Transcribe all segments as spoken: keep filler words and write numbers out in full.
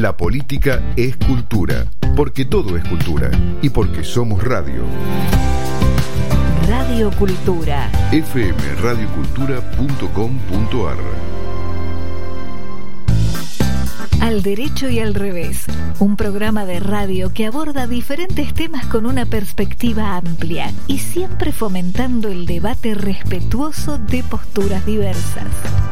La política es cultura, porque todo es cultura y porque somos radio. Radio Cultura. f m radio cultura punto com punto a r. Al derecho y al revés, un programa de radio que aborda diferentes temas con una perspectiva amplia y siempre fomentando el debate respetuoso de posturas diversas.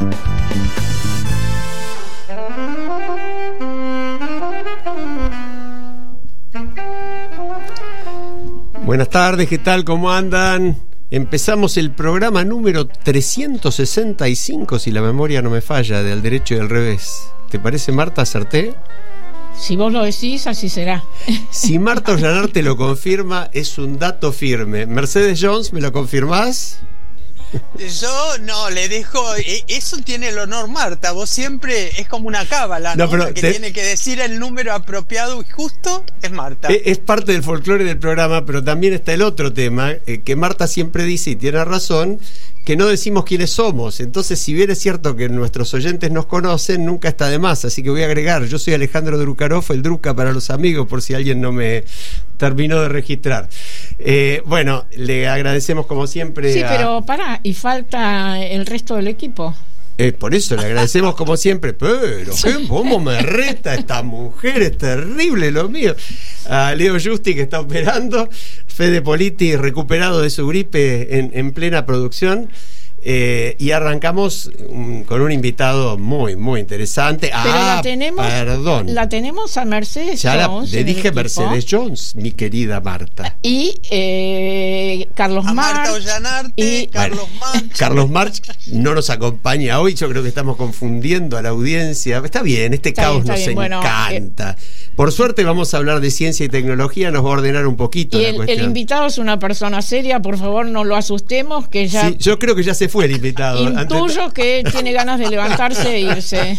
Buenas tardes, ¿qué tal? ¿Cómo andan? Empezamos el programa número trescientos sesenta y cinco, si la memoria no me falla, de Al Derecho y al Revés. ¿Te parece, Marta? ¿Acerté? Si vos lo decís, así será. Si Marta Ollanar te lo confirma, es un dato firme. Mercedes Jones, ¿me lo confirmás? Yo no, le dejo. Eso tiene el honor, Marta. Vos siempre es como una cábala, ¿no? No, pero que te... tiene que decir el número apropiado y justo es Marta. Es, es parte del folclore del programa, pero también está el otro tema, eh, que Marta siempre dice, y tiene razón, que no decimos quiénes somos. Entonces, si bien es cierto que nuestros oyentes nos conocen, nunca está de más. Así que voy a agregar, yo soy Alejandro Drukarov, el Druka para los amigos, por si alguien no me terminó de registrar. Eh, bueno, le agradecemos como siempre. Sí, a... pero pará, y falta el resto del equipo. Eh, por eso le agradecemos como siempre. Pero, ¿qué? ¿Cómo me reta esta mujer? Es terrible lo mío. A Leo Justi, que está operando. Fede Politi, recuperado de su gripe en, en plena producción. Eh, y arrancamos um, con un invitado muy, muy interesante. Pero ah, la tenemos, perdón. La tenemos a Mercedes ya Jones. La, le dije Mercedes Jones, mi querida Marta. Y eh, Carlos a March. Marta Ollanarte, y Carlos bueno, March. Carlos March no nos acompaña hoy. Yo creo que estamos confundiendo a la audiencia. Está bien, este está caos bien, nos bien. encanta. Bueno, eh, Por suerte vamos a hablar de ciencia y tecnología. Nos va a ordenar un poquito y la el, cuestión. el invitado es una persona seria. Por favor, no lo asustemos, que ya... Sí, yo creo que ya se fue el invitado. Intuyo Ante... que tiene ganas de levantarse e irse.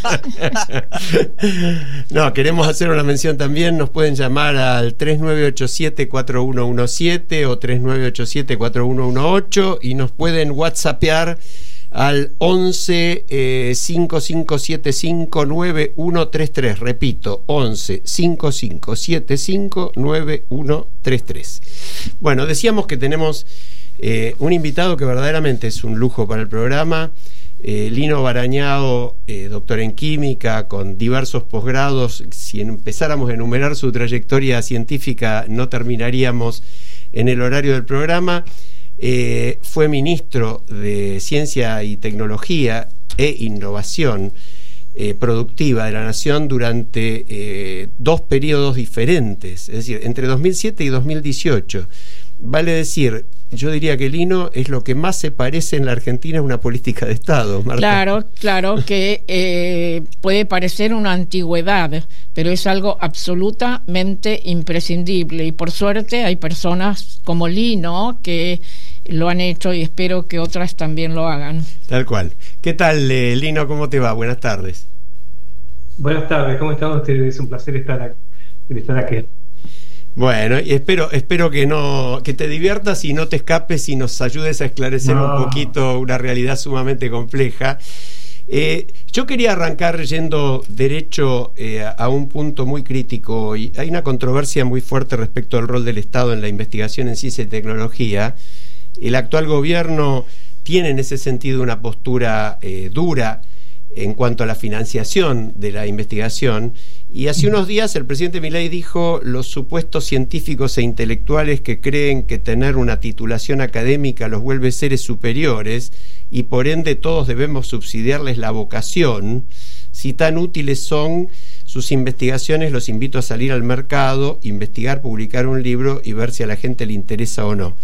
No, queremos hacer una mención también. Nos pueden llamar al tres nueve ocho siete, cuatro uno uno siete o tres nueve ocho siete, cuatro uno uno ocho y nos pueden whatsappear al once cinco cinco siete cinco nueve uno tres tres. Repito, once cinco cinco siete cinco nueve uno tres tres. Bueno, decíamos que tenemos eh, un invitado que verdaderamente es un lujo para el programa. eh, Lino Barañao, eh, doctor en química con diversos posgrados. Si empezáramos a enumerar su trayectoria científica no terminaríamos en el horario del programa. Eh, fue ministro de Ciencia y Tecnología e Innovación eh, Productiva de la Nación durante eh, dos periodos diferentes, es decir, entre dos mil siete y dos mil dieciocho. Vale decir, yo diría que Lino es lo que más se parece en la Argentina a una política de Estado, Marta. Claro, claro que eh, puede parecer una antigüedad, pero es algo absolutamente imprescindible. Y por suerte hay personas como Lino que lo han hecho y espero que otras también lo hagan. Tal cual. ¿Qué tal, eh, Lino? ¿Cómo te va? Buenas tardes. Buenas tardes, ¿cómo están ustedes? Es un placer estar aquí. Estar aquí. Bueno, y espero, espero que no, que te diviertas y no te escapes y nos ayudes a esclarecer no. un poquito una realidad sumamente compleja. Eh, yo quería arrancar yendo derecho eh, a un punto muy crítico. Y hay una controversia muy fuerte respecto al rol del Estado en la investigación en ciencia y tecnología. El actual gobierno tiene en ese sentido una postura eh, dura en cuanto a la financiación de la investigación. Y hace unos días el presidente Milei dijo: los supuestos científicos e intelectuales que creen que tener una titulación académica los vuelve seres superiores y por ende todos debemos subsidiarles la vocación, si tan útiles son sus investigaciones, los invito a salir al mercado, investigar, publicar un libro y ver si a la gente le interesa o no.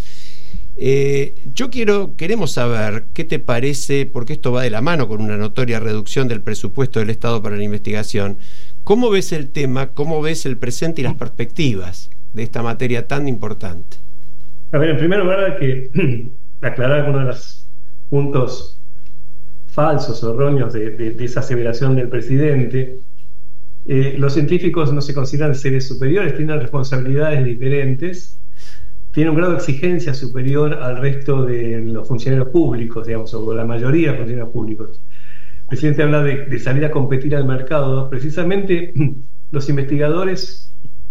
Eh, yo quiero, queremos saber qué te parece, porque esto va de la mano con una notoria reducción del presupuesto del Estado para la investigación. ¿Cómo ves el tema? ¿Cómo ves el presente y las perspectivas de esta materia tan importante? A ver, en primer lugar hay que aclarar algunos de los puntos falsos o erróneos de, de, de esa aseveración del presidente. Eh, los científicos no se consideran seres superiores, tienen responsabilidades diferentes, tienen un grado de exigencia superior al resto de los funcionarios públicos, digamos, o la mayoría de los funcionarios públicos. El presidente habla de, de salir a competir al mercado. Precisamente los investigadores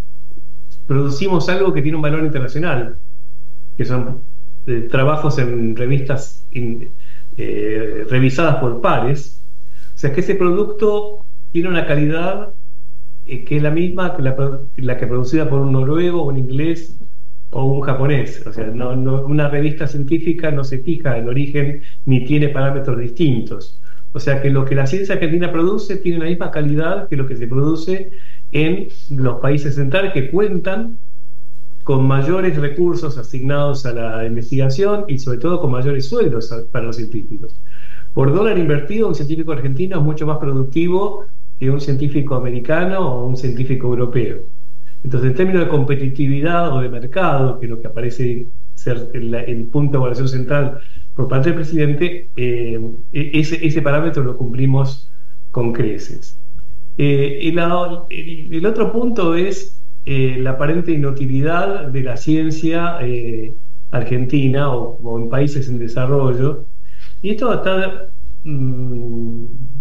producimos algo que tiene un valor internacional, que son eh, trabajos en revistas in, eh, revisadas por pares. O sea que ese producto tiene una calidad eh, que es la misma que la, la que producida por un noruego, un inglés o un japonés. O sea, no, no, una revista científica no se fija el origen ni tiene parámetros distintos. O sea que lo que la ciencia argentina produce tiene la misma calidad que lo que se produce en los países centrales, que cuentan con mayores recursos asignados a la investigación y sobre todo con mayores sueldos para los científicos. Por dólar invertido, un científico argentino es mucho más productivo que un científico americano o un científico europeo. Entonces, en términos de competitividad o de mercado, que es lo que aparece ser el, el punto de evaluación central por parte del presidente, eh, ese, ese parámetro lo cumplimos con creces. Eh, y la, el, el otro punto es eh, la aparente inutilidad de la ciencia eh, argentina o, o en países en desarrollo, y esto está mmm,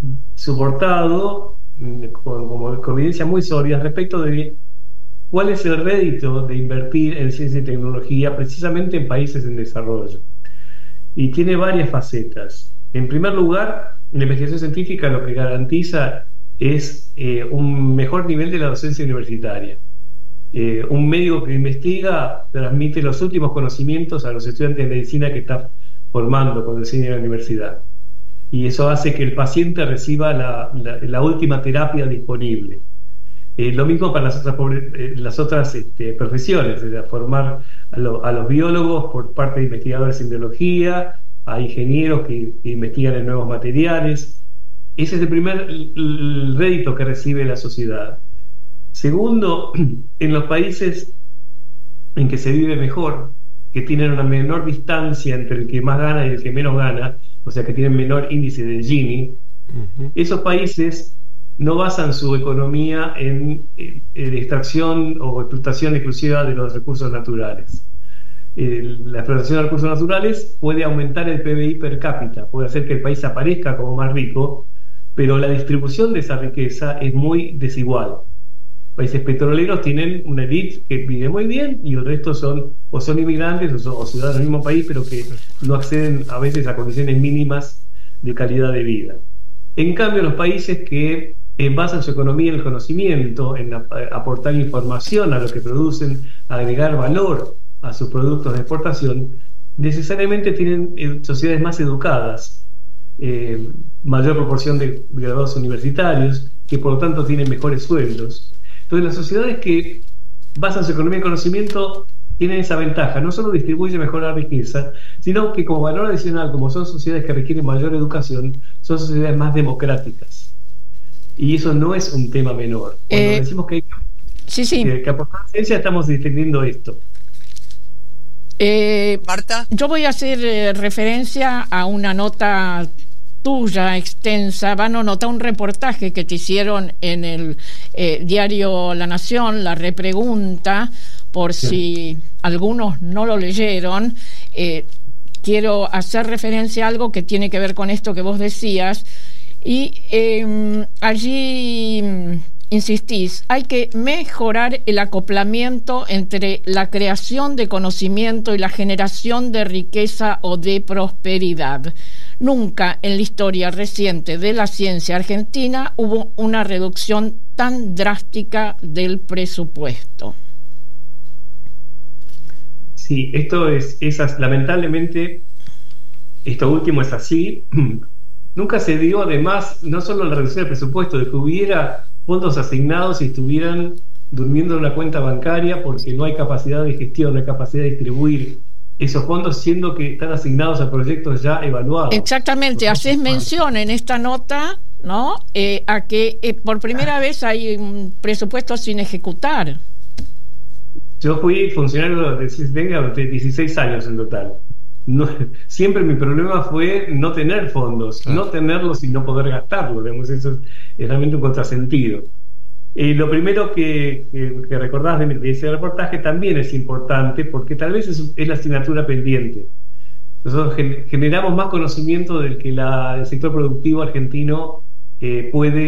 soportado mmm, con, como, con evidencia muy sólida respecto de cuál es el rédito de invertir en ciencia y tecnología precisamente en países en desarrollo. Y tiene varias facetas. En primer lugar, la investigación científica lo que garantiza es eh, un mejor nivel de la docencia universitaria. Eh, un médico que investiga transmite los últimos conocimientos a los estudiantes de medicina que está formando cuando enseña en la universidad. Y eso hace que el paciente reciba la, la, la última terapia disponible. Eh, lo mismo para las otras, eh, las otras este, profesiones, es decir, formar a, lo, a los biólogos por parte de investigadores en biología, a ingenieros que, que investigan en nuevos materiales. Ese es el primer el, el rédito que recibe la sociedad. Segundo, en los países en que se vive mejor, que tienen una menor distancia entre el que más gana y el que menos gana, o sea que tienen menor índice de Gini, uh-huh. Esos países no basan su economía en, en, en extracción o explotación exclusiva de los recursos naturales. Eh, la explotación de los recursos naturales puede aumentar el P B I per cápita, puede hacer que el país aparezca como más rico, pero la distribución de esa riqueza es muy desigual. Países petroleros tienen una élite que vive muy bien y el resto son o son inmigrantes o, son, o ciudadanos del mismo país, pero que no acceden a veces a condiciones mínimas de calidad de vida. En cambio, los países que eh, basan su economía en el conocimiento, en la, aportar información a lo que producen, agregar valor a sus productos de exportación, necesariamente tienen eh, sociedades más educadas, eh, mayor proporción de graduados universitarios, que por lo tanto tienen mejores sueldos. Entonces, las sociedades que basan su economía en conocimiento tienen esa ventaja, no solo distribuye mejor la riqueza, sino que como valor adicional, como son sociedades que requieren mayor educación, son sociedades más democráticas. Y eso no es un tema menor. Cuando eh, decimos que hay sí, sí. que, que aportar ciencia, estamos distinguiendo esto. Eh, Marta, yo voy a hacer eh, referencia a una nota tuya extensa, van a notar un reportaje que te hicieron en el eh, diario La Nación, La Repregunta, por sí. Si algunos no lo leyeron. Eh, quiero hacer referencia a algo que tiene que ver con esto que vos decías, y eh, allí insistís, hay que mejorar el acoplamiento entre la creación de conocimiento y la generación de riqueza o de prosperidad. Nunca en la historia reciente de la ciencia argentina hubo una reducción tan drástica del presupuesto. Sí, esto es, es lamentablemente, esto último es así. Nunca se dio, además, no solo la reducción del presupuesto, de que hubiera fondos asignados y estuvieran durmiendo en una cuenta bancaria porque no hay capacidad de gestión, no hay capacidad de distribuir esos fondos, siendo que están asignados a proyectos ya evaluados. Exactamente, haces mención en esta nota, ¿no? Eh, a que eh, por primera vez hay un presupuesto sin ejecutar. Yo fui funcionario de dieciséis años en total. No, siempre mi problema fue no tener fondos, ah. no tenerlos y no poder gastarlos. Digamos, eso es realmente un contrasentido. Eh, lo primero que, que, que recordás de, de ese reportaje también es importante, porque tal vez es, es la asignatura pendiente. Nosotros gen, generamos más conocimiento del que la, el sector productivo argentino eh, puede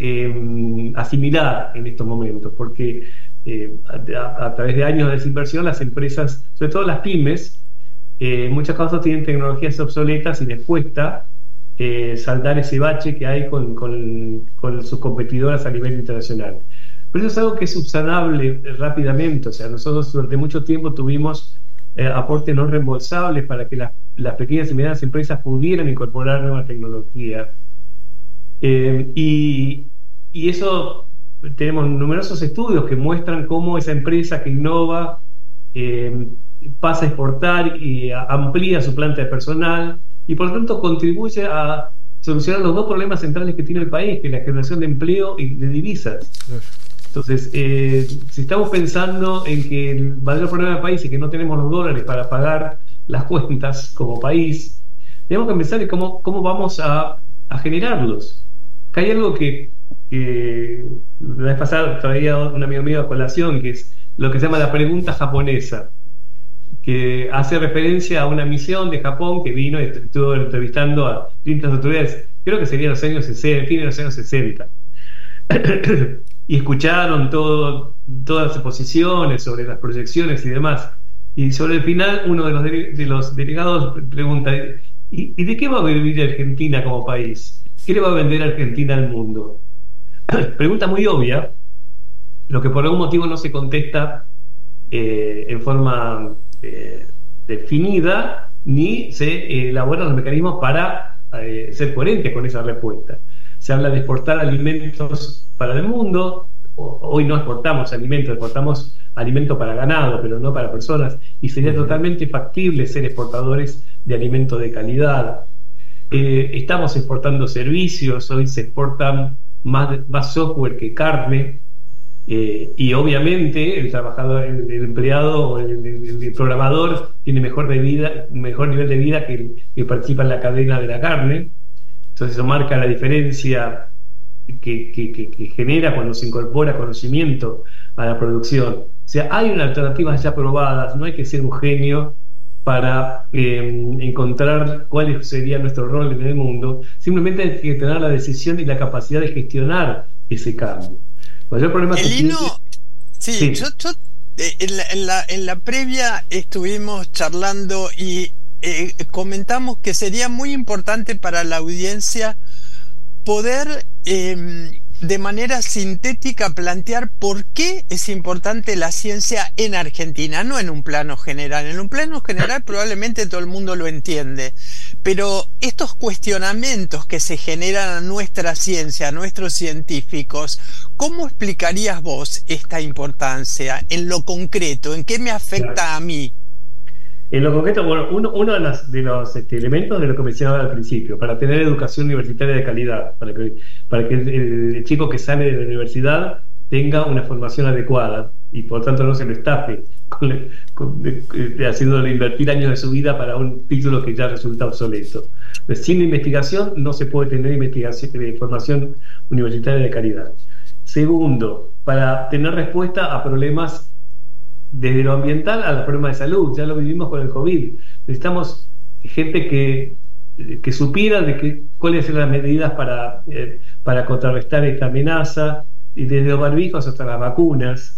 eh, asimilar en estos momentos, porque eh, a, a través de años de desinversión las empresas, sobre todo las pymes, eh, en muchos casos tienen tecnologías obsoletas y les cuesta eh, saldar ese bache que hay con, con, con sus competidoras a nivel internacional. Pero eso es algo que es subsanable rápidamente. O sea, nosotros durante mucho tiempo tuvimos eh, aportes no reembolsables para que las, las pequeñas y medianas empresas pudieran incorporar nueva tecnología. Eh, y, y eso, tenemos numerosos estudios que muestran cómo esa empresa que innova eh, pasa a exportar y a, amplía su planta de personal y por lo tanto contribuye a solucionar los dos problemas centrales que tiene el país, que es la generación de empleo y de divisas. Entonces, eh, si estamos pensando en que el mayor problema del país es que no tenemos los dólares para pagar las cuentas como país, tenemos que pensar en cómo, cómo vamos a, a generarlos. Que hay algo que, que la vez pasada traía un amigo mío a colación, que es lo que se llama la pregunta japonesa, que hace referencia a una misión de Japón que vino y estuvo entrevistando a distintas autoridades, creo que sería los años sesenta, fin de los años sesenta. Y escucharon todo, todas las exposiciones sobre las proyecciones y demás. Y sobre el final, uno de los, de, de los delegados pregunta: ¿y, ¿y de qué va a vivir Argentina como país? ¿Qué le va a vender Argentina al mundo? Pregunta muy obvia, lo que por algún motivo no se contesta eh, en forma eh, definida, ni se eh, elaboran los mecanismos para eh, ser coherentes con esa respuesta. Se habla de exportar alimentos para el mundo. Hoy no exportamos alimentos, exportamos alimento para ganado, pero no para personas, y sería totalmente factible ser exportadores de alimentos de calidad. Eh, estamos exportando servicios, hoy se exportan más, más software que carne, eh, y obviamente el trabajador, el, el empleado, el, el, el programador tiene mejor, de vida, mejor nivel de vida que el que participa en la cadena de la carne. Entonces eso marca la diferencia que, que, que, que genera cuando se incorpora conocimiento a la producción. O sea, hay unas alternativas ya probadas, no hay que ser un genio para eh, encontrar cuál sería nuestro rol en el mundo, simplemente hay que tener la decisión y la capacidad de gestionar ese cambio. El mayor problema que Elino, tiene... sí, sí. Yo, yo eh, en, la, en, la, en la previa estuvimos charlando y Eh, comentamos que sería muy importante para la audiencia poder eh, de manera sintética plantear por qué es importante la ciencia en Argentina, no en un plano general. En un plano general probablemente todo el mundo lo entiende, pero estos cuestionamientos que se generan a nuestra ciencia, a nuestros científicos, ¿cómo explicarías vos esta importancia en lo concreto? ¿En qué me afecta a mí? En lo concreto, bueno, uno, uno de los, de los este, elementos de lo que mencionaba al principio, para tener educación universitaria de calidad, para que, para que el, el chico que sale de la universidad tenga una formación adecuada y por tanto no se lo estafe con, con, de, de, haciéndole invertir años de su vida para un título que ya resulta obsoleto. Entonces, sin investigación no se puede tener investigación, eh, formación universitaria de calidad. Segundo, para tener respuesta a problemas desde lo ambiental a los problemas de salud. Ya lo vivimos con el COVID. Necesitamos gente que, que supiera de que, cuáles son las medidas para, eh, para contrarrestar esta amenaza, y desde los barbijos hasta las vacunas.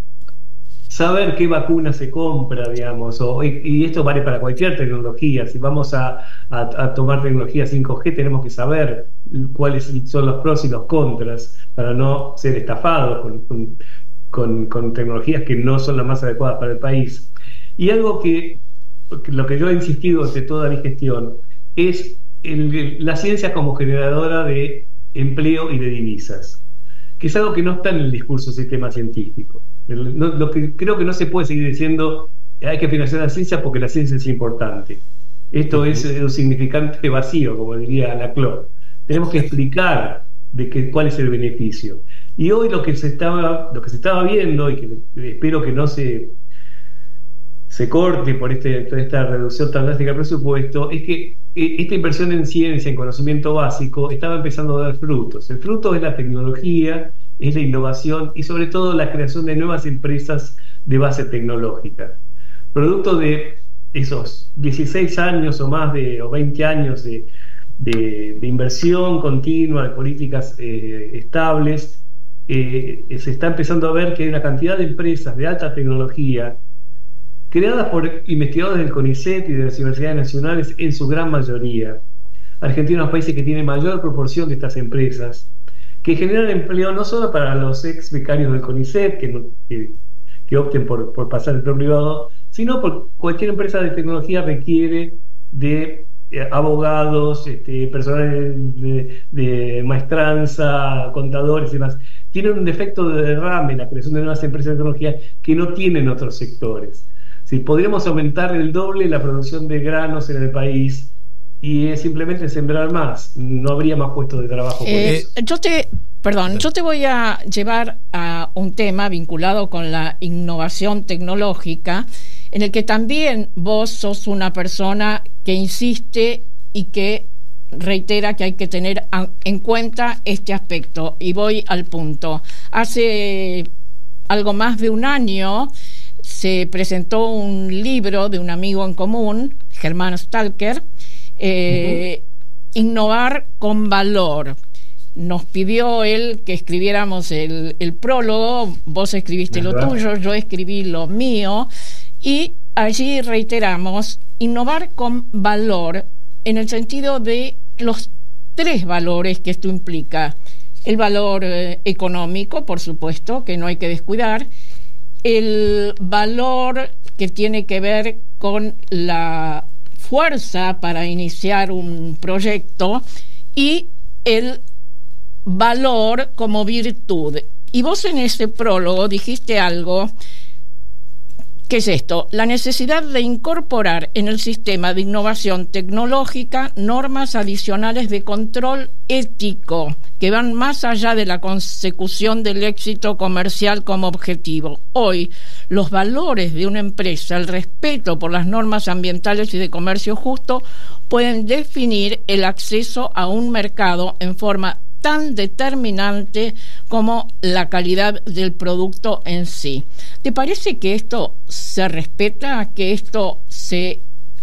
Saber qué vacuna se compra, digamos, o, y, y esto vale para cualquier tecnología. Si vamos a, a, a tomar tecnología cinco G, tenemos que saber cuáles son los pros y los contras para no ser estafados con, con Con, con tecnologías que no son las más adecuadas para el país. Y algo que, que lo que yo he insistido ante toda mi gestión es el, la ciencia como generadora de empleo y de divisas, que es algo que no está en el discurso del sistema científico. El, no, lo que creo que no se puede seguir diciendo hay que financiar la ciencia porque la ciencia es importante. Esto uh-huh. es un significante vacío, como diría Laclau. Tenemos que explicar de que, cuál es el beneficio. Y hoy lo que se estaba, lo que se estaba viendo, y que espero que no se, se corte por este, por esta reducción tan drástica del presupuesto, es que esta inversión en ciencia, en conocimiento básico, estaba empezando a dar frutos. El fruto es la tecnología, es la innovación y sobre todo la creación de nuevas empresas de base tecnológica. Producto de esos dieciséis años o más de, o veinte años de de, de inversión continua, de políticas eh, estables, eh, se está empezando a ver que hay una cantidad de empresas de alta tecnología creadas por investigadores del CONICET y de las universidades nacionales en su gran mayoría. Argentina es uno de los países que tiene mayor proporción de estas empresas, que generan empleo no solo para los ex becarios del CONICET, que, no, que, que opten por, por pasar el empleo privado, sino por cualquier empresa de tecnología requiere de eh, abogados, este, personal de, de maestranza, contadores y demás. Tienen un defecto de derrame en la creación de nuevas empresas de tecnología que no tienen otros sectores. Si podríamos aumentar el doble la producción de granos en el país y es simplemente sembrar más, no habría más puestos de trabajo. Eh, yo te, perdón, yo te voy a llevar a un tema vinculado con la innovación tecnológica, en el que también vos sos una persona que insiste y que reitera que hay que tener en cuenta este aspecto. Y voy al punto. Hace algo más de un año se presentó un libro de un amigo en común, Germán Stalker, eh, uh-huh. Innovar con valor. Nos pidió él que escribiéramos el, el prólogo, vos escribiste lo tuyo, yo escribí lo mío, y allí reiteramos innovar con valor en el sentido de los tres valores que esto implica. El valor eh, económico, por supuesto, que no hay que descuidar, el valor que tiene que ver con la fuerza para iniciar un proyecto y el valor como virtud. Y vos en ese prólogo dijiste algo. ¿Qué es esto? La necesidad de incorporar en el sistema de innovación tecnológica normas adicionales de control ético que van más allá de la consecución del éxito comercial como objetivo. Hoy, los valores de una empresa, el respeto por las normas ambientales y de comercio justo, pueden definir el acceso a un mercado en forma tan determinante como la calidad del producto en sí. ¿Te parece que esto se respeta, que esto se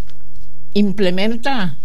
implementa?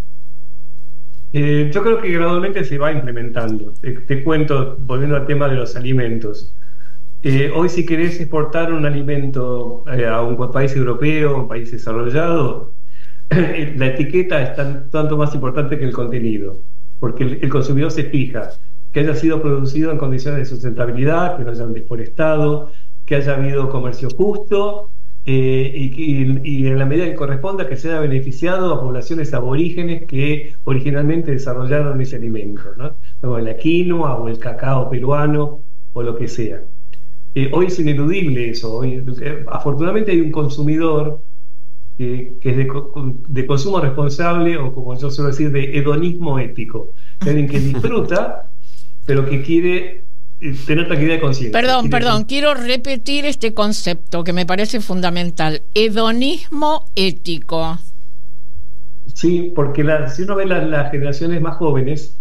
Eh, yo creo que gradualmente se va implementando. Te, te cuento, volviendo al tema de los alimentos. Eh, hoy si querés exportar un alimento eh, a un país europeo, un país desarrollado, la etiqueta es tan, tanto más importante que el contenido, porque el, el consumidor se fija que haya sido producido en condiciones de sustentabilidad, que no hayan deforestado, que haya habido comercio justo eh, y, y, y en la medida que corresponda que se haya beneficiado a poblaciones aborígenes que originalmente desarrollaron ese alimento, ¿no? O la quinoa o el cacao peruano o lo que sea. Eh, hoy es ineludible eso. Hoy, eh, afortunadamente hay un consumidor que, que es de, de consumo responsable, o como yo suelo decir, de hedonismo ético. Alguien que disfruta, pero que quiere eh, tener tranquilidad de conciencia. Perdón, quiere perdón, que... quiero repetir este concepto que me parece fundamental. Hedonismo ético. Sí, porque la, si uno ve las, las generaciones más jóvenes,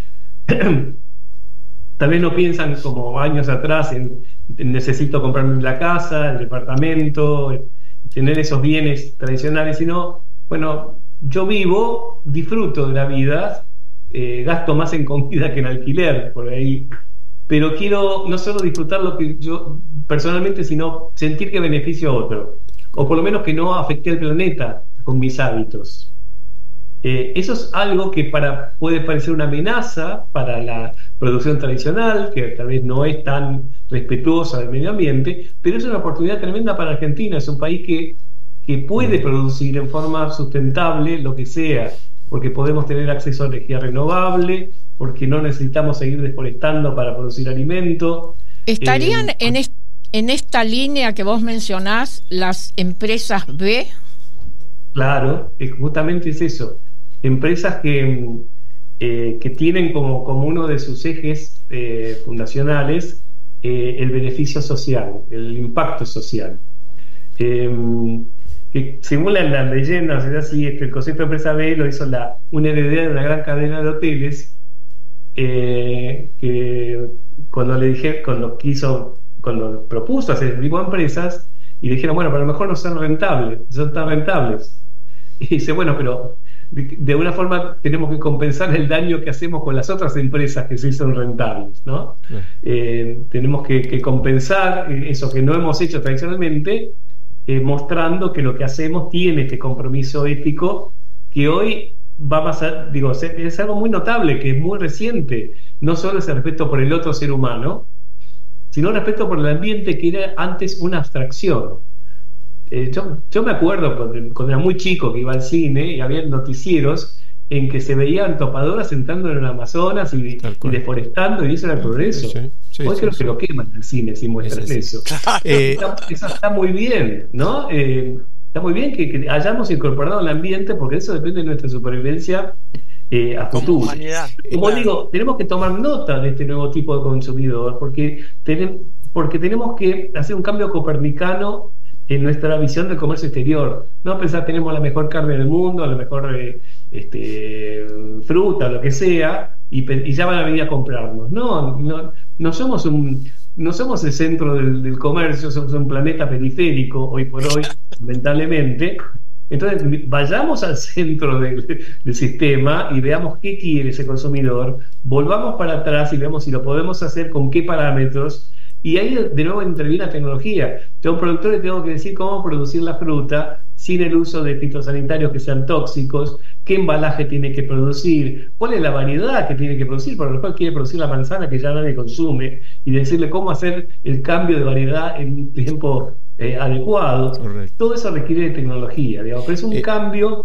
también no piensan como años atrás en, en necesito comprarme la casa, el departamento, tener esos bienes tradicionales, sino, bueno, yo vivo, disfruto de la vida, eh, gasto más en comida que en alquiler, por ahí, pero quiero no solo disfrutar lo que yo personalmente, sino sentir que beneficio a otro, o por lo menos que no afecte al planeta con mis hábitos. Eh, eso es algo que para, puede parecer una amenaza para la producción tradicional, que tal vez no es tan respetuosa del medio ambiente, pero es una oportunidad tremenda para Argentina. Es un país que, que puede producir en forma sustentable lo que sea, porque podemos tener acceso a energía renovable, porque no necesitamos seguir deforestando para producir alimento. ¿Estarían eh, en, est- en esta línea que vos mencionás las empresas B? Claro, justamente es eso. Empresas que, eh, que tienen como, como uno de sus ejes eh, fundacionales eh, el beneficio social, el impacto social. Eh, que según las la leyendas, es así, es que el concepto de empresa B lo hizo la, una heredera de una gran cadena de hoteles eh, que cuando le dije, cuando quiso, cuando propuso hacer este tipo de empresas, y dijeron, bueno, pero a lo mejor no son rentables, son tan rentables. Y dice, bueno, pero de, de una forma tenemos que compensar el daño que hacemos con las otras empresas que sí son rentables, ¿no? Sí. Eh, tenemos que, que compensar eso que no hemos hecho tradicionalmente, eh, mostrando que lo que hacemos tiene este compromiso ético que hoy va a pasar, digo, es algo muy notable, que es muy reciente. No solo es el respeto por el otro ser humano, sino el respeto por el ambiente, que era antes una abstracción. Eh, yo, yo me acuerdo cuando, cuando era muy chico, que iba al cine y había noticieros en que se veían topadoras entrando en el Amazonas y, y deforestando, y eso era el progreso. Sí, sí, Hoy sí, creo sí, que sí. lo queman al cine si muestran sí, sí. eso. Eh, eso está muy bien, ¿no? Eh, está muy bien que, que hayamos incorporado el ambiente, porque eso depende de nuestra supervivencia eh, a futuro. Como, Como claro. digo, tenemos que tomar nota de este nuevo tipo de consumidor, porque, ten, porque tenemos que hacer un cambio copernicano en nuestra visión del comercio exterior. No pensar tenemos la mejor carne del mundo, la mejor eh, este, fruta, lo que sea, y, y ya van a venir a comprarnos. No, no, no somos un, no somos el centro del, del comercio, somos un planeta periférico hoy por hoy, lamentablemente. Entonces vayamos al centro del, del sistema y veamos qué quiere ese consumidor, volvamos para atrás y veamos si lo podemos hacer, con qué parámetros. Y ahí de nuevo interviene la tecnología. Yo a un productor le tengo que decir cómo producir la fruta sin el uso de fitosanitarios que sean tóxicos, qué embalaje tiene que producir, cuál es la variedad que tiene que producir, por lo cual quiere producir la manzana que ya nadie consume, y decirle cómo hacer el cambio de variedad en un tiempo eh, adecuado. Correcto. Todo eso requiere de tecnología, digamos, pero es un eh. cambio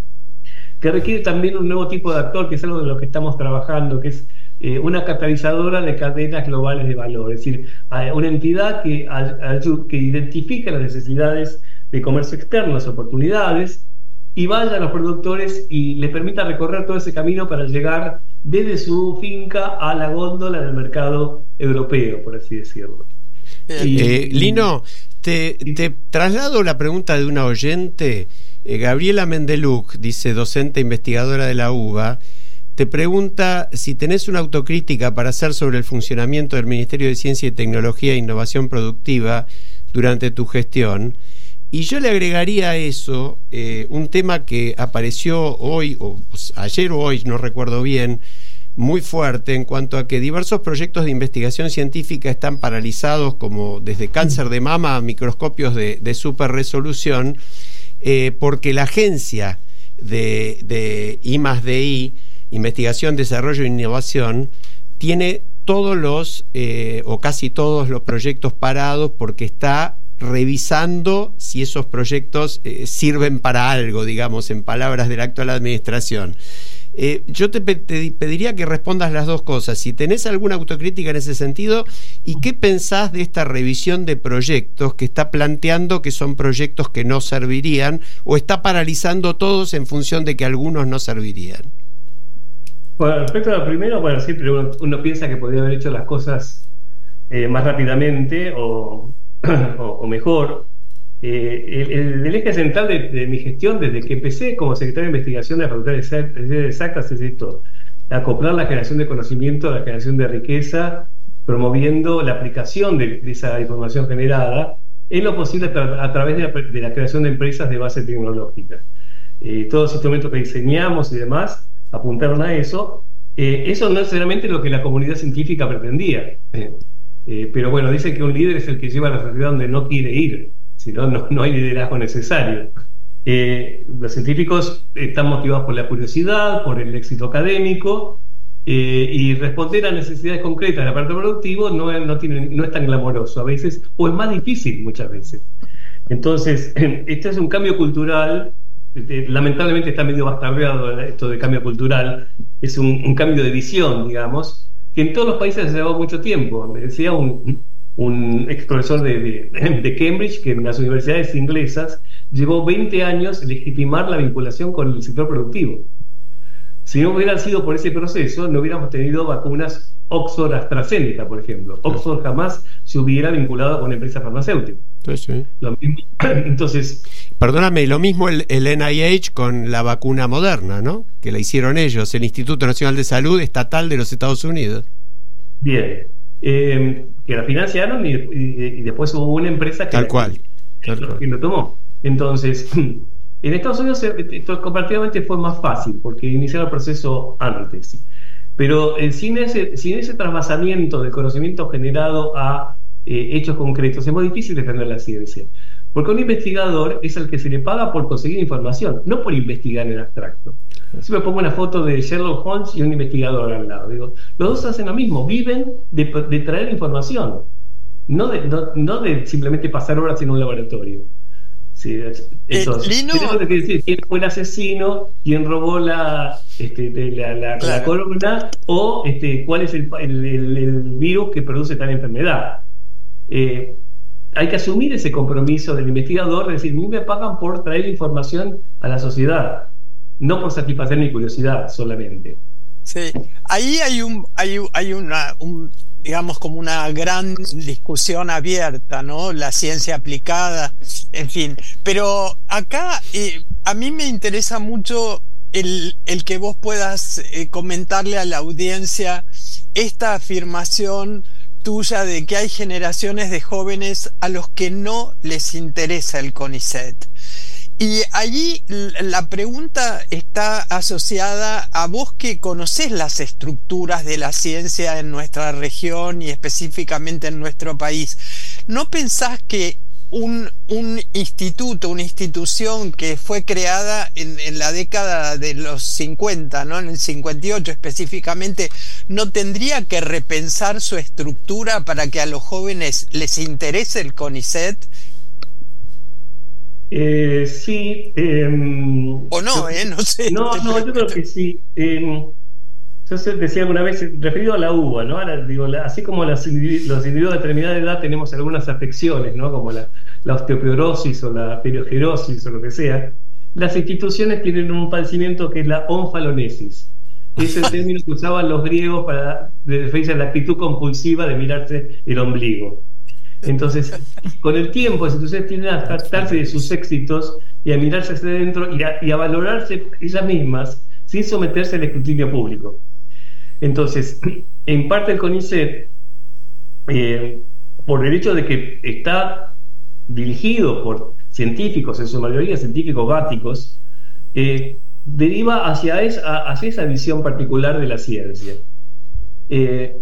que requiere también un nuevo tipo de actor, que es algo de lo que estamos trabajando, que es Eh, una catalizadora de cadenas globales de valor, es decir, una entidad que, que identifique las necesidades de comercio externo, las oportunidades, y vaya a los productores y les permita recorrer todo ese camino para llegar desde su finca a la góndola del mercado europeo, por así decirlo. Y, eh, Lino, te, te traslado la pregunta de una oyente, eh, Gabriela Mendeluc, dice, docente investigadora de la UBA. Te pregunta si tenés una autocrítica para hacer sobre el funcionamiento del Ministerio de Ciencia y Tecnología e Innovación Productiva durante tu gestión. Y yo le agregaría a eso eh, un tema que apareció hoy, o pues, ayer o hoy, no recuerdo bien, muy fuerte en cuanto a que diversos proyectos de investigación científica están paralizados, como desde cáncer de mama a microscopios de, de super resolución, eh, porque la agencia de, de I más D I, Investigación, Desarrollo e Innovación, tiene todos los, eh, o casi todos los proyectos parados porque está revisando si esos proyectos eh, sirven para algo, digamos, en palabras de la actual administración. Eh, yo te, pe te pediría que respondas las dos cosas, si tenés alguna autocrítica en ese sentido, y qué pensás de esta revisión de proyectos que está planteando que son proyectos que no servirían, o está paralizando todos en función de que algunos no servirían. Bueno, respecto a lo primero, bueno, siempre uno, uno piensa que podría haber hecho las cosas eh, más rápidamente o, o, o mejor. Eh, el, el eje central de, de mi gestión, desde que empecé como secretario de investigación de la Facultad de Exactas, es esto: acoplar la generación de conocimiento a la generación de riqueza, promoviendo la aplicación de, de esa información generada en lo posible a, tra a través de la, de la creación de empresas de base tecnológica. Eh, todos los instrumentos que diseñamos y demás apuntaron a eso. Eh, eso no es necesariamente lo que la comunidad científica pretendía, eh, eh, pero bueno, dicen que un líder es el que lleva a la sociedad donde no quiere ir, si no, no, no hay liderazgo necesario. Eh, los científicos están motivados por la curiosidad, por el éxito académico, eh, y responder a necesidades concretas del aparato productivo no, no, tiene, no es tan glamoroso a veces, o es más difícil muchas veces. Entonces, este es un cambio cultural. Lamentablemente está medio bastardeado esto de cambio cultural. Es un, un cambio de visión, digamos, que en todos los países se llevó mucho tiempo. Me decía un, un ex profesor de, de, de Cambridge que en las universidades inglesas llevó veinte años legitimar la vinculación con el sector productivo. Si no hubiera sido por ese proceso, no hubiéramos tenido vacunas Oxford AstraZeneca, por ejemplo. Oxford jamás se hubiera vinculado con una empresa farmacéutica. Sí, sí. Lo mismo, entonces, perdóname, lo mismo el, el N I H con la vacuna Moderna, ¿no? Que la hicieron ellos, el Instituto Nacional de Salud Estatal de los Estados Unidos. Bien, eh, que la financiaron y, y, y después hubo una empresa que, tal cual, tal que, cual. que lo tomó. Entonces, En Estados Unidos esto comparativamente fue más fácil porque iniciaron el proceso antes, pero eh, sin, ese, sin ese trasvasamiento del conocimiento generado a eh, hechos concretos es muy difícil defender la ciencia, porque un investigador es el que se le paga por conseguir información, no por investigar en el abstracto. Si me pongo una foto de Sherlock Holmes y un investigador al lado, digo, los dos hacen lo mismo, viven de, de traer información, no de, no, no de simplemente pasar horas en un laboratorio. Sí, entonces, eh, Lino... tenemos que decir quién fue el asesino, quién robó la, este, de la, la, claro. la corona, o este, cuál es el, el, el, el virus que produce tal enfermedad. Eh, hay que asumir ese compromiso del investigador, de decir, a mí me pagan por traer información a la sociedad, no por satisfacer mi curiosidad solamente. Sí, ahí hay un, hay, hay una, un, digamos, como una gran discusión abierta, ¿no? La ciencia aplicada, en fin. Pero acá eh, a mí me interesa mucho el, el que vos puedas eh, comentarle a la audiencia esta afirmación tuya de que hay generaciones de jóvenes a los que no les interesa el CONICET. Y allí la pregunta está asociada a vos que conocés las estructuras de la ciencia en nuestra región y específicamente en nuestro país. ¿No pensás que un, un instituto, una institución que fue creada en, en la década de los cincuenta, ¿no? En el cincuenta y ocho específicamente, no tendría que repensar su estructura para que a los jóvenes les interese el CONICET? Eh, sí. Eh, o no, eh, no sé. No, no, yo creo que sí. Eh, yo decía alguna vez, referido a la uva, ¿no? Ahora, digo, la, así como las, los individuos de determinada edad tenemos algunas afecciones, ¿no? Como la, la osteoporosis o la periogerosis o lo que sea, las instituciones tienen un padecimiento que es la onfalonesis. Es el término que usaban los griegos para referirse a la actitud compulsiva de mirarse el ombligo. Entonces, con el tiempo, las instituciones tienden a jactarse de sus éxitos y a mirarse hacia adentro y a, y a valorarse ellas mismas sin someterse al escrutinio público. Entonces, en parte el CONICET, eh, por el hecho de que está dirigido por científicos, en su mayoría científicos gáticos, eh, deriva hacia esa, hacia esa visión particular de la ciencia, eh,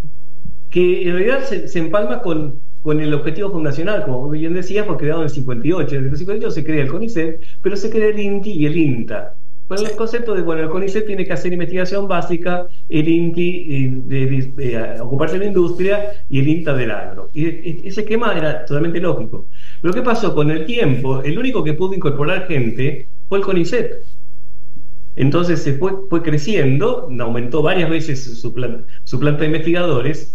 que en realidad se, se empalma con, con el objetivo fundacional, como bien decía, fue creado en el cincuenta y ocho. En el cincuenta y ocho se crea el CONICET, pero se crea el INTI y el INTA. Con el concepto de, bueno, el CONICET tiene que hacer investigación básica, el INTI de, de, de, de ocuparse de la industria y el INTA del agro. Y ese esquema era totalmente lógico. Pero ¿qué pasó? Con el tiempo, el único que pudo incorporar gente fue el CONICET. Entonces se fue, fue creciendo, aumentó varias veces su, plan, su planta de investigadores,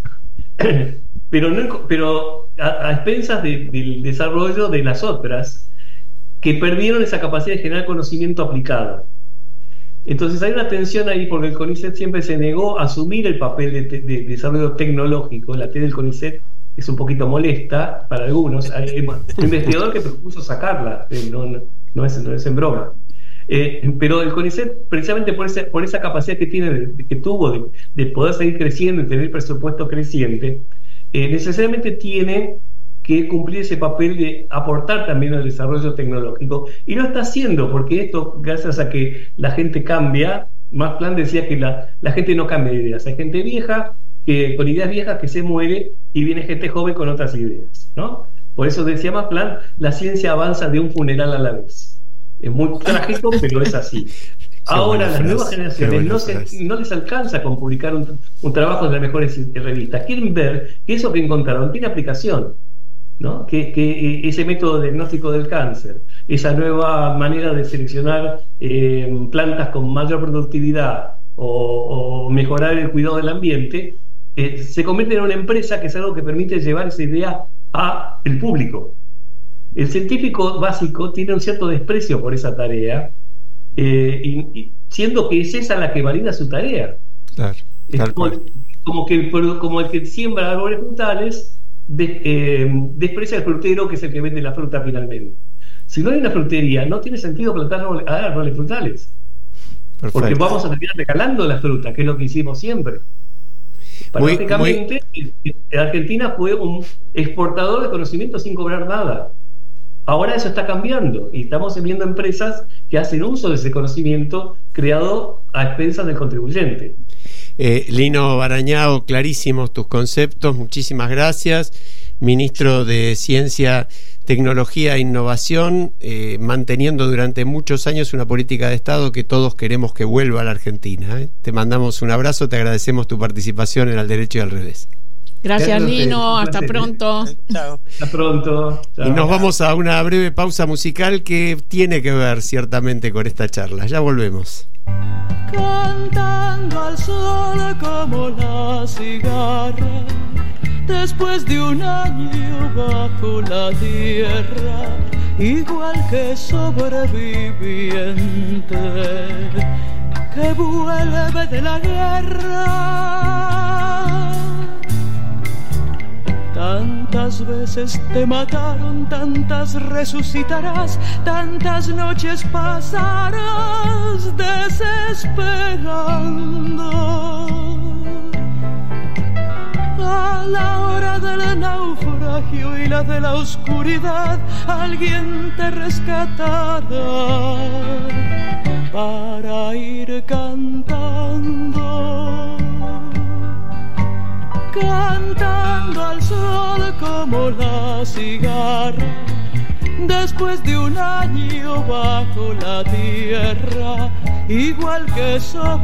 pero, no, pero a, a expensas de, del desarrollo de las otras, que perdieron esa capacidad de generar conocimiento aplicado. Entonces hay una tensión ahí porque el CONICET siempre se negó a asumir el papel de, de, de desarrollo tecnológico. La T del CONICET es un poquito molesta para algunos. Hay un investigador que propuso sacarla, no, no, no, es, no es en broma. Eh, pero el CONICET, precisamente por, ese, por esa capacidad que tiene, de, que tuvo de, de poder seguir creciendo y tener presupuesto creciente, eh, necesariamente tiene que cumplir ese papel de aportar también al desarrollo tecnológico, y lo está haciendo, porque esto, gracias a que la gente cambia. Max Planck decía que la, la gente no cambia de ideas, hay gente vieja que, con ideas viejas que se muere, y viene gente joven con otras ideas, ¿no? Por eso decía Max Planck, la ciencia avanza de un funeral a la vez. Es muy trágico, pero es así. Ahora las nuevas generaciones no, se, no les alcanza con publicar un, un trabajo en las mejores revistas. Quieren ver que eso que encontraron tiene aplicación, ¿no? Que, que ese método diagnóstico del cáncer, esa nueva manera de seleccionar eh, plantas con mayor productividad o, o mejorar el cuidado del ambiente, eh, se convierte en una empresa, que es algo que permite llevar esa idea al público. El científico básico tiene un cierto desprecio por esa tarea, eh, y, y siendo que es esa la que valida su tarea. Claro, es como, como, que el, como el que siembra árboles frutales de, eh, desprecia al frutero, que es el que vende la fruta finalmente. Si no hay una frutería, no tiene sentido plantar árboles frutales. Perfecto. Porque vamos a terminar regalando la fruta, que es lo que hicimos siempre. Prácticamente, muy... Argentina fue un exportador de conocimiento sin cobrar nada. Ahora eso está cambiando y estamos viendo empresas que hacen uso de ese conocimiento creado a expensas del contribuyente. Eh, Lino Barañao, clarísimos tus conceptos, muchísimas gracias. Ministro de Ciencia, Tecnología e Innovación, eh, manteniendo durante muchos años una política de Estado que todos queremos que vuelva a la Argentina. ¿eh? Te mandamos un abrazo, te agradecemos tu participación en Al Derecho y al Revés. Gracias, Lino, hasta pronto. Chao. Hasta pronto. Chao. Y nos vamos a una breve pausa musical que tiene que ver ciertamente con esta charla. Ya volvemos. Cantando al sol como la cigarra, después de un año bajo la tierra, igual que sobreviviente que vuelve de la guerra. Tantas veces te mataron, tantas resucitarás, tantas noches pasarás desesperando. A la hora del naufragio y la de la oscuridad, alguien te rescatará para ir cantando. Cantando al sol como la cigarra, después de un año bajo la tierra, igual que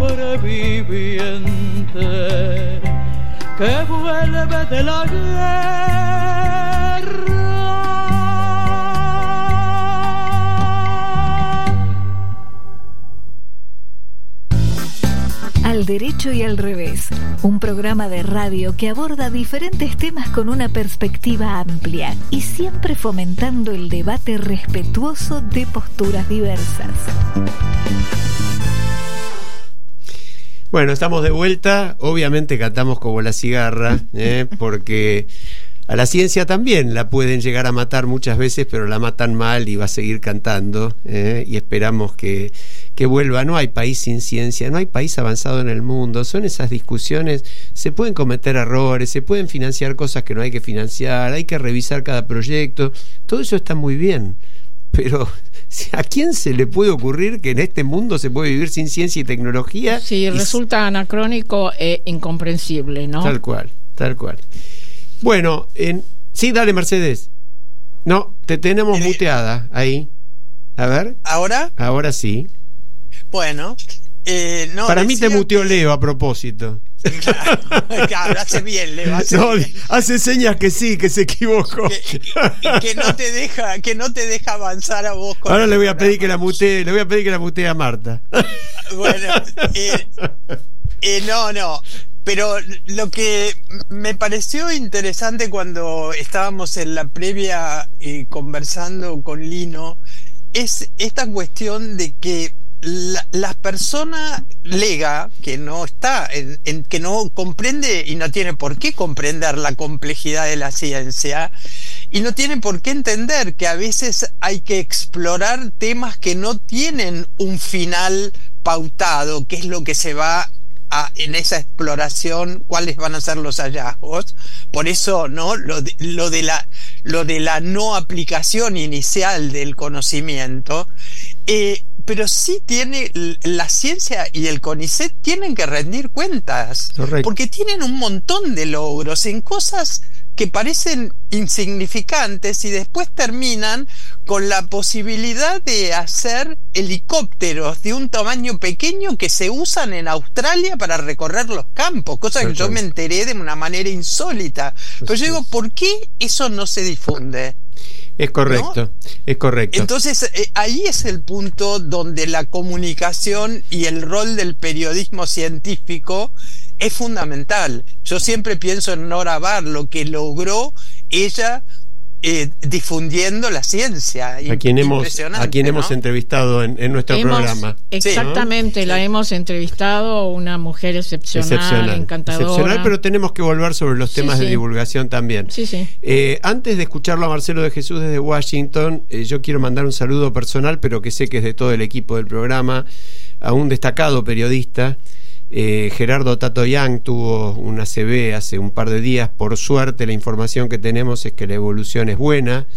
sobreviviente que vuelve de la guerra. Al Derecho y al Revés, un programa de radio que aborda diferentes temas con una perspectiva amplia y siempre fomentando el debate respetuoso de posturas diversas. Bueno, estamos de vuelta. Obviamente cantamos como la cigarra, ¿eh? porque a la ciencia también la pueden llegar a matar muchas veces, pero la matan mal y va a seguir cantando, ¿eh? y esperamos que, que vuelva. No hay país sin ciencia, no hay país avanzado en el mundo. Son esas discusiones, se pueden cometer errores, se pueden financiar cosas que no hay que financiar, hay que revisar cada proyecto, todo eso está muy bien, pero ¿a quién se le puede ocurrir que en este mundo se puede vivir sin ciencia y tecnología? Sí, y resulta anacrónico e incomprensible, ¿no? Tal cual, tal cual. Bueno, en... sí, dale, Mercedes. No, te tenemos eh, muteada ahí. A ver. ¿Ahora? Ahora sí. Bueno. Eh, no, Para mí te muteó que... Leo a propósito. Claro, claro, hace bien, Leo. Hace, no, bien. hace señas que sí, que se equivocó. Que, que no te deja, que no te deja avanzar a vos. Con Ahora le voy a pedir que la mutee, le voy a pedir que la mutee a Marta. Bueno, eh, eh, no, no. Pero lo que me pareció interesante cuando estábamos en la previa eh, conversando con Lino es esta cuestión de que la, la persona lega que no está, en, en, que no comprende y no tiene por qué comprender la complejidad de la ciencia y no tiene por qué entender que a veces hay que explorar temas que no tienen un final pautado, que es lo que se va a, en esa exploración, cuáles van a ser los hallazgos. Por eso, ¿no? Lo de, lo de la lo de la no aplicación inicial del conocimiento, eh, pero sí tiene la ciencia y el CONICET tienen que rendir cuentas. Correcto. Porque tienen un montón de logros en cosas que parecen insignificantes y después terminan con la posibilidad de hacer helicópteros de un tamaño pequeño que se usan en Australia para recorrer los campos, cosa que yo me enteré de una manera insólita. Pero yo digo, ¿por qué eso no se difunde? Es correcto, ¿no? Es correcto. Entonces, eh, ahí es el punto donde la comunicación y el rol del periodismo científico es fundamental. Yo siempre pienso en Nora Barr, lo que logró ella eh, difundiendo la ciencia. A quien hemos, a quien ¿no? hemos entrevistado en, en nuestro hemos, programa. Exactamente, ¿no? la sí. hemos entrevistado, una mujer excepcional, excepcional encantadora. Excepcional, pero tenemos que volver sobre los temas sí, sí. de divulgación también. Sí, sí. Eh, antes de escucharlo a Marcelo de Jesús desde Washington, eh, yo quiero mandar un saludo personal, pero que sé que es de todo el equipo del programa, a un destacado periodista. Eh, Gerardo Tato Yang tuvo una C V hace un par de días. Por suerte la información que tenemos es que la evolución es buena,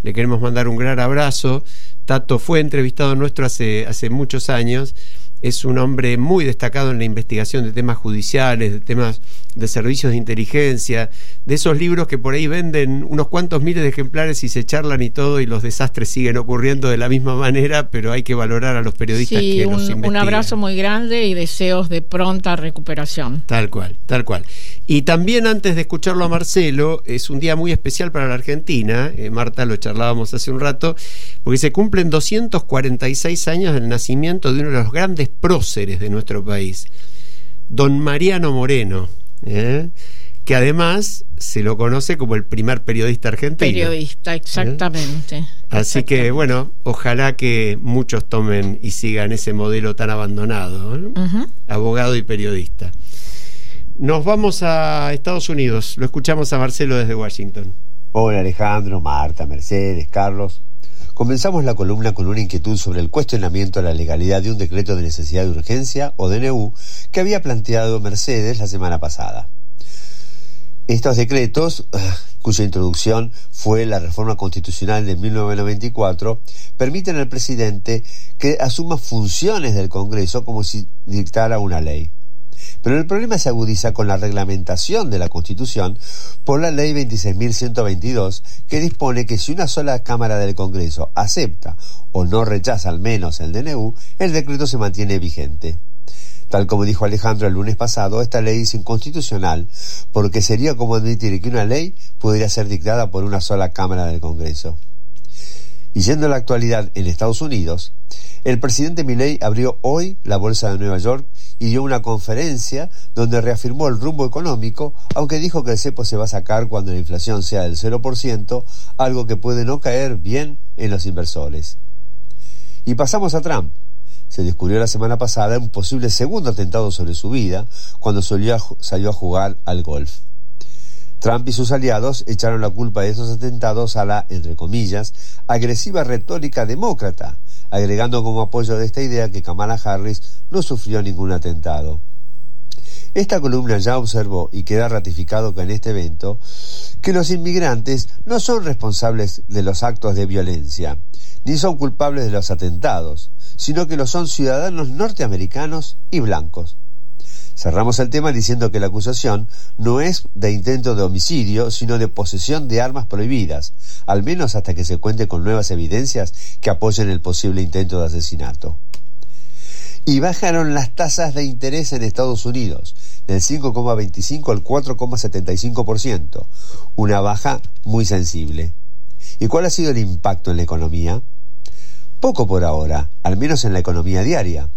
le queremos mandar un gran abrazo. Tato fue entrevistado nuestro hace, hace muchos años. Es un hombre muy destacado en la investigación de temas judiciales, de temas de servicios de inteligencia, de esos libros que por ahí venden unos cuantos miles de ejemplares y se charlan y todo, y los desastres siguen ocurriendo de la misma manera, pero hay que valorar a los periodistas sí, que un, los investigan. Un abrazo muy grande y deseos de pronta recuperación. Tal cual, tal cual. Y también, antes de escucharlo a Marcelo, es un día muy especial para la Argentina. eh, Marta, lo charlábamos hace un rato, porque se cumplen doscientos cuarenta y seis años del nacimiento de uno de los grandes próceres de nuestro país, don Mariano Moreno, ¿eh? que además se lo conoce como el primer periodista argentino. Periodista, exactamente. ¿Eh? Así exactamente. que, bueno, ojalá que muchos tomen y sigan ese modelo tan abandonado, ¿no? Uh-huh. Abogado y periodista. Nos vamos a Estados Unidos. Lo escuchamos a Marcelo desde Washington. Hola Alejandro, Marta, Mercedes, Carlos. Comenzamos la columna con una inquietud sobre el cuestionamiento a la legalidad de un decreto de necesidad de urgencia, o D N U, que había planteado Mercedes la semana pasada. Estos decretos, cuya introducción fue la reforma constitucional de mil novecientos noventa y cuatro, permiten al presidente que asuma funciones del Congreso como si dictara una ley. Pero el problema se agudiza con la reglamentación de la Constitución por la Ley veintiséis mil ciento veintidós, que dispone que si una sola Cámara del Congreso acepta o no rechaza al menos el D N U, el decreto se mantiene vigente. Tal como dijo Alejandro el lunes pasado, esta ley es inconstitucional porque sería como admitir que una ley pudiera ser dictada por una sola Cámara del Congreso. Y yendo a la actualidad en Estados Unidos, el presidente Milei abrió hoy la Bolsa de Nueva York y dio una conferencia donde reafirmó el rumbo económico, aunque dijo que el cepo se va a sacar cuando la inflación sea del cero por ciento, algo que puede no caer bien en los inversores. Y pasamos a Trump. Se descubrió la semana pasada un posible segundo atentado sobre su vida cuando salió a, salió a jugar al golf. Trump y sus aliados echaron la culpa de esos atentados a la, entre comillas, agresiva retórica demócrata, agregando como apoyo de esta idea que Kamala Harris no sufrió ningún atentado. Esta columna ya observó y queda ratificado que en este evento que los inmigrantes no son responsables de los actos de violencia, ni son culpables de los atentados, sino que lo son ciudadanos norteamericanos y blancos. Cerramos el tema diciendo que la acusación no es de intento de homicidio, sino de posesión de armas prohibidas, al menos hasta que se cuente con nuevas evidencias que apoyen el posible intento de asesinato. Y bajaron las tasas de interés en Estados Unidos, del cinco coma veinticinco al cuatro coma setenta y cinco por ciento, una baja muy sensible. ¿Y cuál ha sido el impacto en la economía? Poco por ahora, al menos en la economía diaria.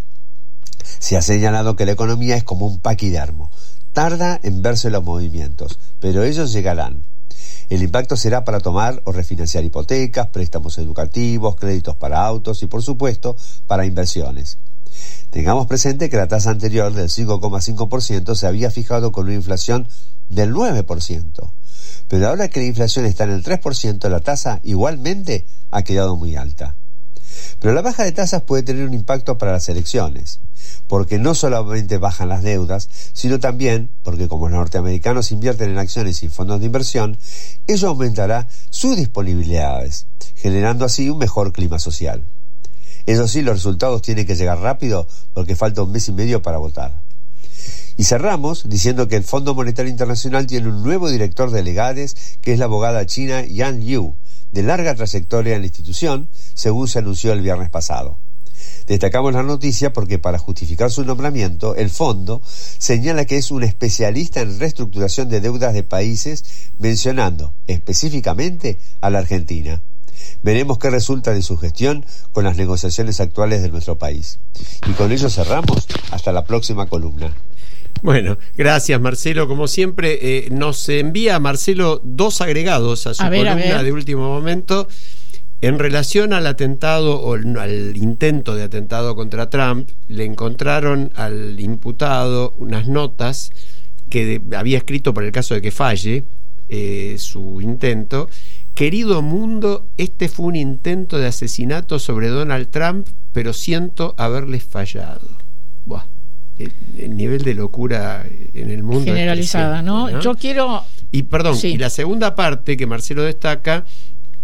Se ha señalado que la economía es como un paquidermo. Tarda en verse los movimientos, pero ellos llegarán. El impacto será para tomar o refinanciar hipotecas, préstamos educativos, créditos para autos y, por supuesto, para inversiones. Tengamos presente que la tasa anterior del cinco coma cinco por ciento se había fijado con una inflación del nueve por ciento. Pero ahora que la inflación está en el tres por ciento, la tasa igualmente ha quedado muy alta. Pero la baja de tasas puede tener un impacto para las elecciones, porque no solamente bajan las deudas, sino también porque como los norteamericanos invierten en acciones y fondos de inversión, ello aumentará sus disponibilidades, generando así un mejor clima social. Eso sí, los resultados tienen que llegar rápido porque falta un mes y medio para votar. Y cerramos diciendo que el Fondo Monetario Internacional tiene un nuevo director de legades, que es la abogada china Yan Liu, de larga trayectoria en la institución, según se anunció el viernes pasado. Destacamos la noticia porque para justificar su nombramiento, el fondo señala que es un especialista en reestructuración de deudas de países, mencionando específicamente a la Argentina. Veremos qué resulta de su gestión con las negociaciones actuales de nuestro país. Y con ello cerramos. Hasta la próxima columna. Bueno, gracias Marcelo. Como siempre, eh, nos envía Marcelo dos agregados a su a ver, columna de último momento en relación al atentado o al intento de atentado contra Trump. Le encontraron al imputado unas notas que de, había escrito para el caso de que falle eh, su intento. Querido mundo, este fue un intento de asesinato sobre Donald Trump, pero siento haberles fallado. Buah. El, el nivel de locura en el mundo generalizada, ¿no? ¿no? Yo quiero y perdón, sí. y la segunda parte que Marcelo destaca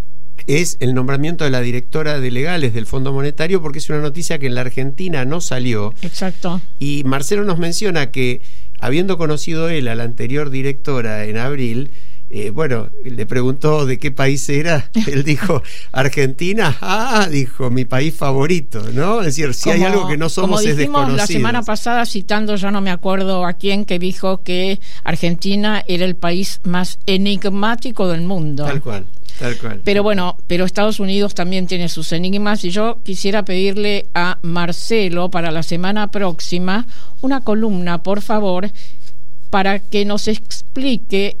es el nombramiento de la directora de legales del Fondo Monetario, porque es una noticia que en la Argentina no salió. Exacto. Y Marcelo nos menciona que, habiendo conocido él a la anterior directora en abril, eh, bueno, le preguntó de qué país era. Él dijo, Argentina. Ah, dijo, mi país favorito, ¿no? Es decir, si como, hay algo que no somos es desconocidos. Como dijimos la semana pasada, citando, ya no me acuerdo a quién, que dijo que Argentina era el país más enigmático del mundo. Tal cual. Tal cual. Pero bueno, pero Estados Unidos también tiene sus enigmas, y yo quisiera pedirle a Marcelo para la semana próxima una columna, por favor, para que nos explique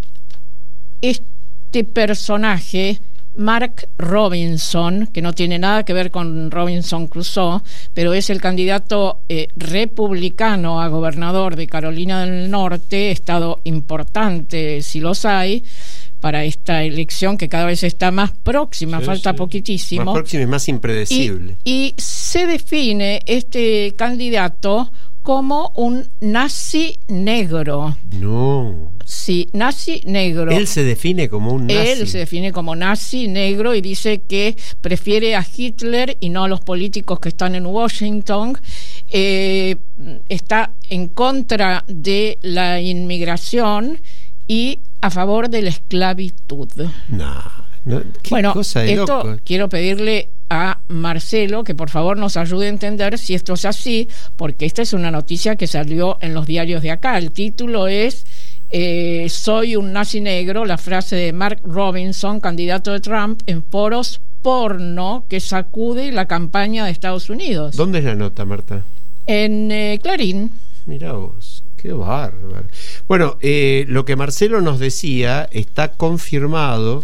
este personaje, Mark Robinson, que no tiene nada que ver con Robinson Crusoe, pero es el candidato eh, republicano a gobernador de Carolina del Norte, estado importante si los hay, para esta elección que cada vez está más próxima, sí, falta sí. poquitísimo. Más próxima y más impredecible. Y, y se define este candidato como un nazi negro. No. Sí, nazi negro. Él se define como un nazi. Él se define como nazi negro y dice que prefiere a Hitler y no a los políticos que están en Washington. Eh, está en contra de la inmigración y a favor de la esclavitud. No, no, qué bueno, cosa de esto loco. Quiero pedirle a Marcelo que por favor nos ayude a entender si esto es así, porque esta es una noticia que salió en los diarios de acá. El título es eh, Soy un nazi negro, la frase de Mark Robinson, candidato de Trump, en foros porno que sacude la campaña de Estados Unidos. ¿Dónde es la nota, Marta? En eh, Clarín. Mirá vos, qué bárbaro. Bueno, eh, lo que Marcelo nos decía está confirmado.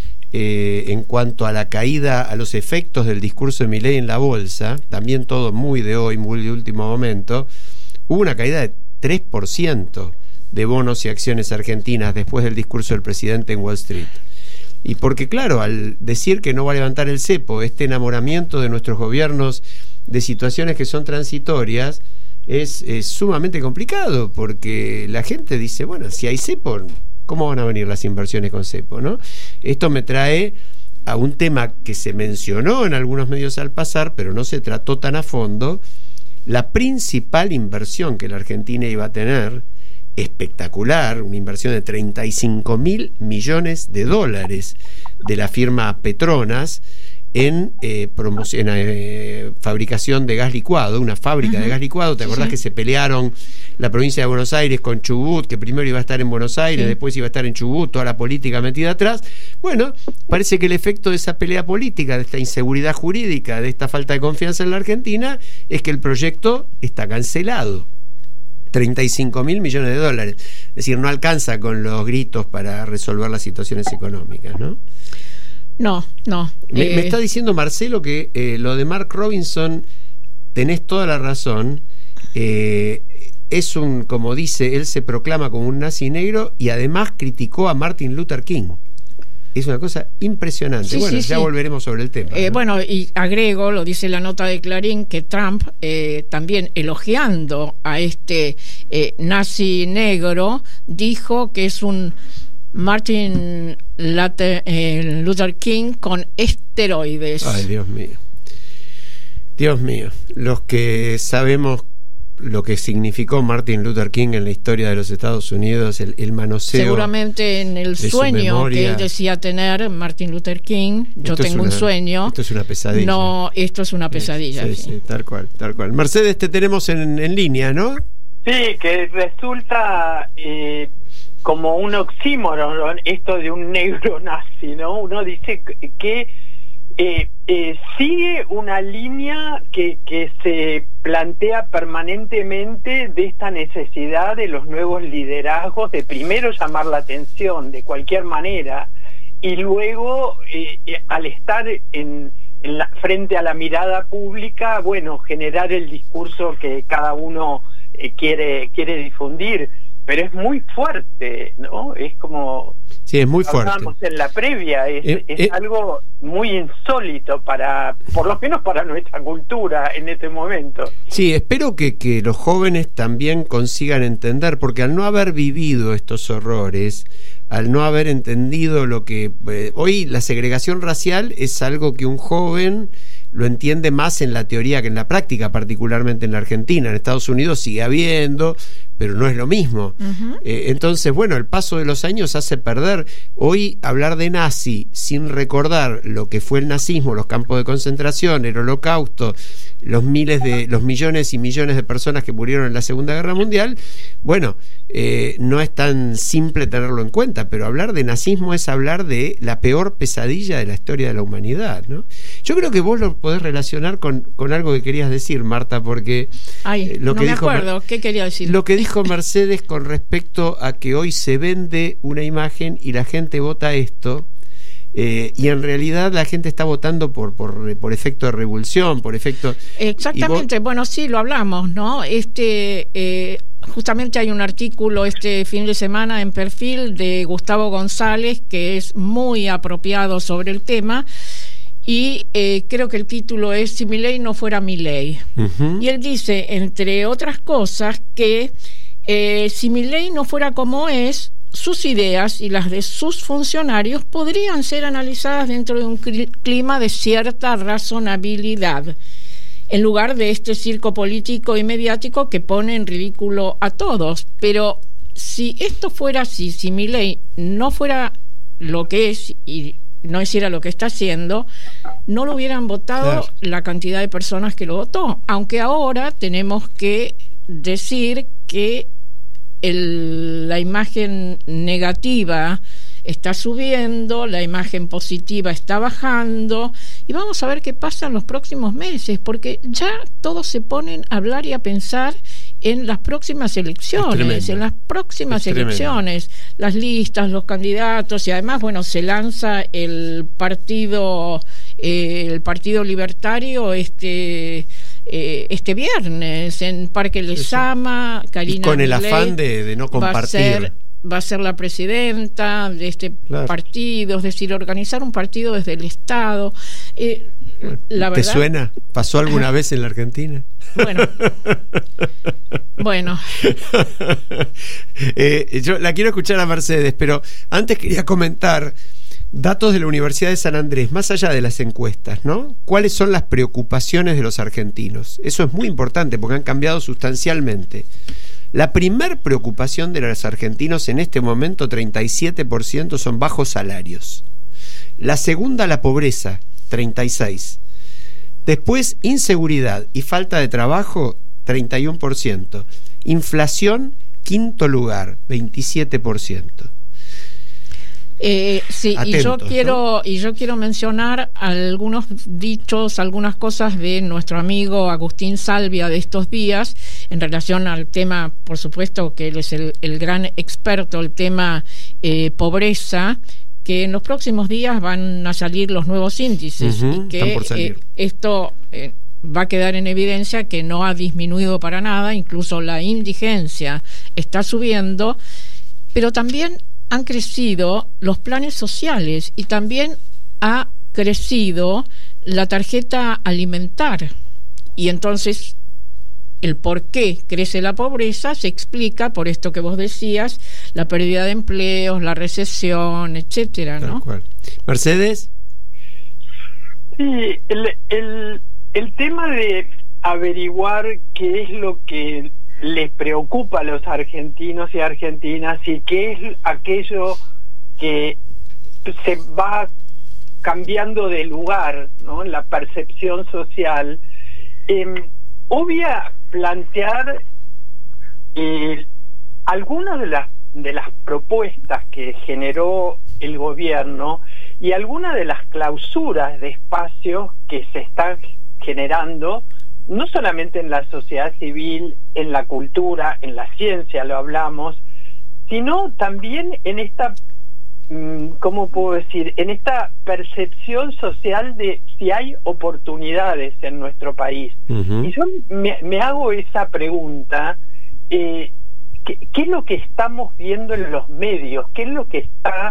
Eh, en cuanto a la caída, a los efectos del discurso de Milei en la bolsa, también todo muy de hoy, muy de último momento, hubo una caída de tres por ciento de bonos y acciones argentinas después del discurso del presidente en Wall Street. Y porque claro, al decir que no va a levantar el cepo, este enamoramiento de nuestros gobiernos de situaciones que son transitorias es, es sumamente complicado, porque la gente dice, bueno, si hay cepo, ¿cómo van a venir las inversiones con cepo, no? Esto me trae a un tema que se mencionó en algunos medios al pasar, pero no se trató tan a fondo. La principal inversión que la Argentina iba a tener, espectacular, una inversión de treinta y cinco mil millones de dólares de la firma Petronas en, eh, promoción, en eh, fabricación de gas licuado, una fábrica uh-huh. de gas licuado. ¿Te acordás sí, que se pelearon la provincia de Buenos Aires con Chubut, que primero iba a estar en Buenos Aires, sí. después iba a estar en Chubut, toda la política metida atrás? Bueno, parece que el efecto de esa pelea política, de esta inseguridad jurídica, de esta falta de confianza en la Argentina, es que el proyecto está cancelado. treinta y cinco mil millones de dólares. Es decir, no alcanza con los gritos para resolver las situaciones económicas, ¿no? No, no. Me, eh... me está diciendo Marcelo que eh, lo de Mark Robinson, tenés toda la razón. Eh, es un, como dice, él se proclama como un nazi negro y además criticó a Martin Luther King. Es una cosa impresionante. Sí, bueno, sí, ya sí. volveremos sobre el tema. Eh, ¿no? Bueno, y agrego, lo dice la nota de Clarín, que Trump, eh, también elogiando a este eh, nazi negro, dijo que es un Martin Luther, eh, Luther King con esteroides. Ay, Dios mío. Dios mío. Los que sabemos lo que significó Martin Luther King en la historia de los Estados Unidos, el, el manoseo. Seguramente en el sueño que él decía tener, Martin Luther King, yo esto tengo una, un sueño. Esto es una pesadilla. No, esto es una pesadilla. Sí, sí, sí, tal cual, tal cual. Mercedes, te tenemos en, en línea, ¿no? Sí, que resulta eh, como un oxímoron esto de un negro nazi, ¿no? Uno dice que eh, eh, sigue una línea que, que se plantea permanentemente de esta necesidad de los nuevos liderazgos, de primero llamar la atención de cualquier manera y luego eh, eh, al estar en, en la, frente a la mirada pública, bueno, generar el discurso que cada uno eh, quiere quiere difundir. Pero es muy fuerte, ¿no? Es como Sí, es muy fuerte. Hablábamos en la previa, es, eh, es eh, algo muy insólito para, por lo menos para nuestra cultura en este momento. Sí, espero que, que los jóvenes también consigan entender, porque al no haber vivido estos horrores, al no haber entendido lo que... Eh, hoy la segregación racial es algo que un joven lo entiende más en la teoría que en la práctica, particularmente en la Argentina. En Estados Unidos sigue habiendo, pero no es lo mismo. Uh-huh. Eh, entonces, bueno, el paso de los años hace perder. Hoy hablar de nazi sin recordar lo que fue el nazismo, los campos de concentración, el holocausto, los miles de, los millones y millones de personas que murieron en la Segunda Guerra Mundial, bueno, eh, no es tan simple tenerlo en cuenta, pero hablar de nazismo es hablar de la peor pesadilla de la historia de la humanidad, ¿no? Yo creo que vos lo podés relacionar con, con algo que querías decir, Marta, porque Ay, eh, lo no que me dijo acuerdo, ¿qué quería decir? Lo que dijo Mercedes con respecto a que hoy se vende una imagen y la gente vota esto, eh, y en realidad la gente está votando por por, por efecto de revulsión, por efecto... Exactamente, vos... bueno, sí, lo hablamos, ¿no? Este... Eh... Justamente hay un artículo este fin de semana en Perfil de Gustavo González que es muy apropiado sobre el tema y eh, creo que el título es Si mi ley no fuera mi ley. Uh-huh. Y él dice, entre otras cosas, que eh, si mi ley no fuera como es, sus ideas y las de sus funcionarios podrían ser analizadas dentro de un clima de cierta razonabilidad, en lugar de este circo político y mediático que pone en ridículo a todos. Pero si esto fuera así, si Milei no fuera lo que es y no hiciera lo que está haciendo, no lo hubieran votado claro. la cantidad de personas que lo votó. Aunque ahora tenemos que decir que el, la imagen negativa está subiendo, la imagen positiva está bajando, y vamos a ver qué pasa en los próximos meses, porque ya todos se ponen a hablar y a pensar en las próximas elecciones, en las próximas elecciones, las listas, los candidatos, y además, bueno, se lanza el partido, eh, el Partido Libertario este eh, este viernes en Parque Lezama, Karina y con el Milei afán de, de no compartir. Va a ser, va a ser la presidenta de este claro. partido, es decir, organizar un partido desde el Estado. Eh, la ¿Te verdad, suena? ¿Pasó alguna vez en la Argentina? Bueno, bueno. eh, yo la quiero escuchar a Mercedes, pero antes quería comentar datos de la Universidad de San Andrés, más allá de las encuestas, ¿no? ¿Cuáles son las preocupaciones de los argentinos? Eso es muy importante porque han cambiado sustancialmente. La primer preocupación de los argentinos en este momento, treinta y siete por ciento, son bajos salarios. La segunda, la pobreza, treinta y seis por ciento. Después, inseguridad y falta de trabajo, treinta y uno por ciento. Inflación, quinto lugar, veintisiete por ciento. Eh, sí, Atentos, y yo quiero ¿no? y yo quiero mencionar algunos dichos, algunas cosas de nuestro amigo Agustín Salvia de estos días en relación al tema, por supuesto que él es el, el gran experto, el tema eh, pobreza, que en los próximos días van a salir los nuevos índices uh-huh, y que eh, esto eh, va a quedar en evidencia que no ha disminuido para nada, incluso la indigencia está subiendo, pero también han crecido los planes sociales y también ha crecido la tarjeta alimentar. Y entonces el por qué crece la pobreza se explica por esto que vos decías, la pérdida de empleos, la recesión, etcétera, ¿no? Mercedes. Sí, el, el, el tema de averiguar qué es lo que les preocupa a los argentinos y argentinas y qué es aquello que se va cambiando de lugar, ¿no? La percepción social. Eh, voy a plantear eh, algunas de las de las propuestas que generó el gobierno y algunas de las clausuras de espacios que se están generando, no solamente en la sociedad civil, en la cultura, en la ciencia lo hablamos, sino también en esta, ¿cómo puedo decir?, en esta percepción social de si hay oportunidades en nuestro país. Uh-huh. Y yo me, me hago esa pregunta, eh, ¿qué, ¿qué es lo que estamos viendo en los medios? ¿Qué es lo que está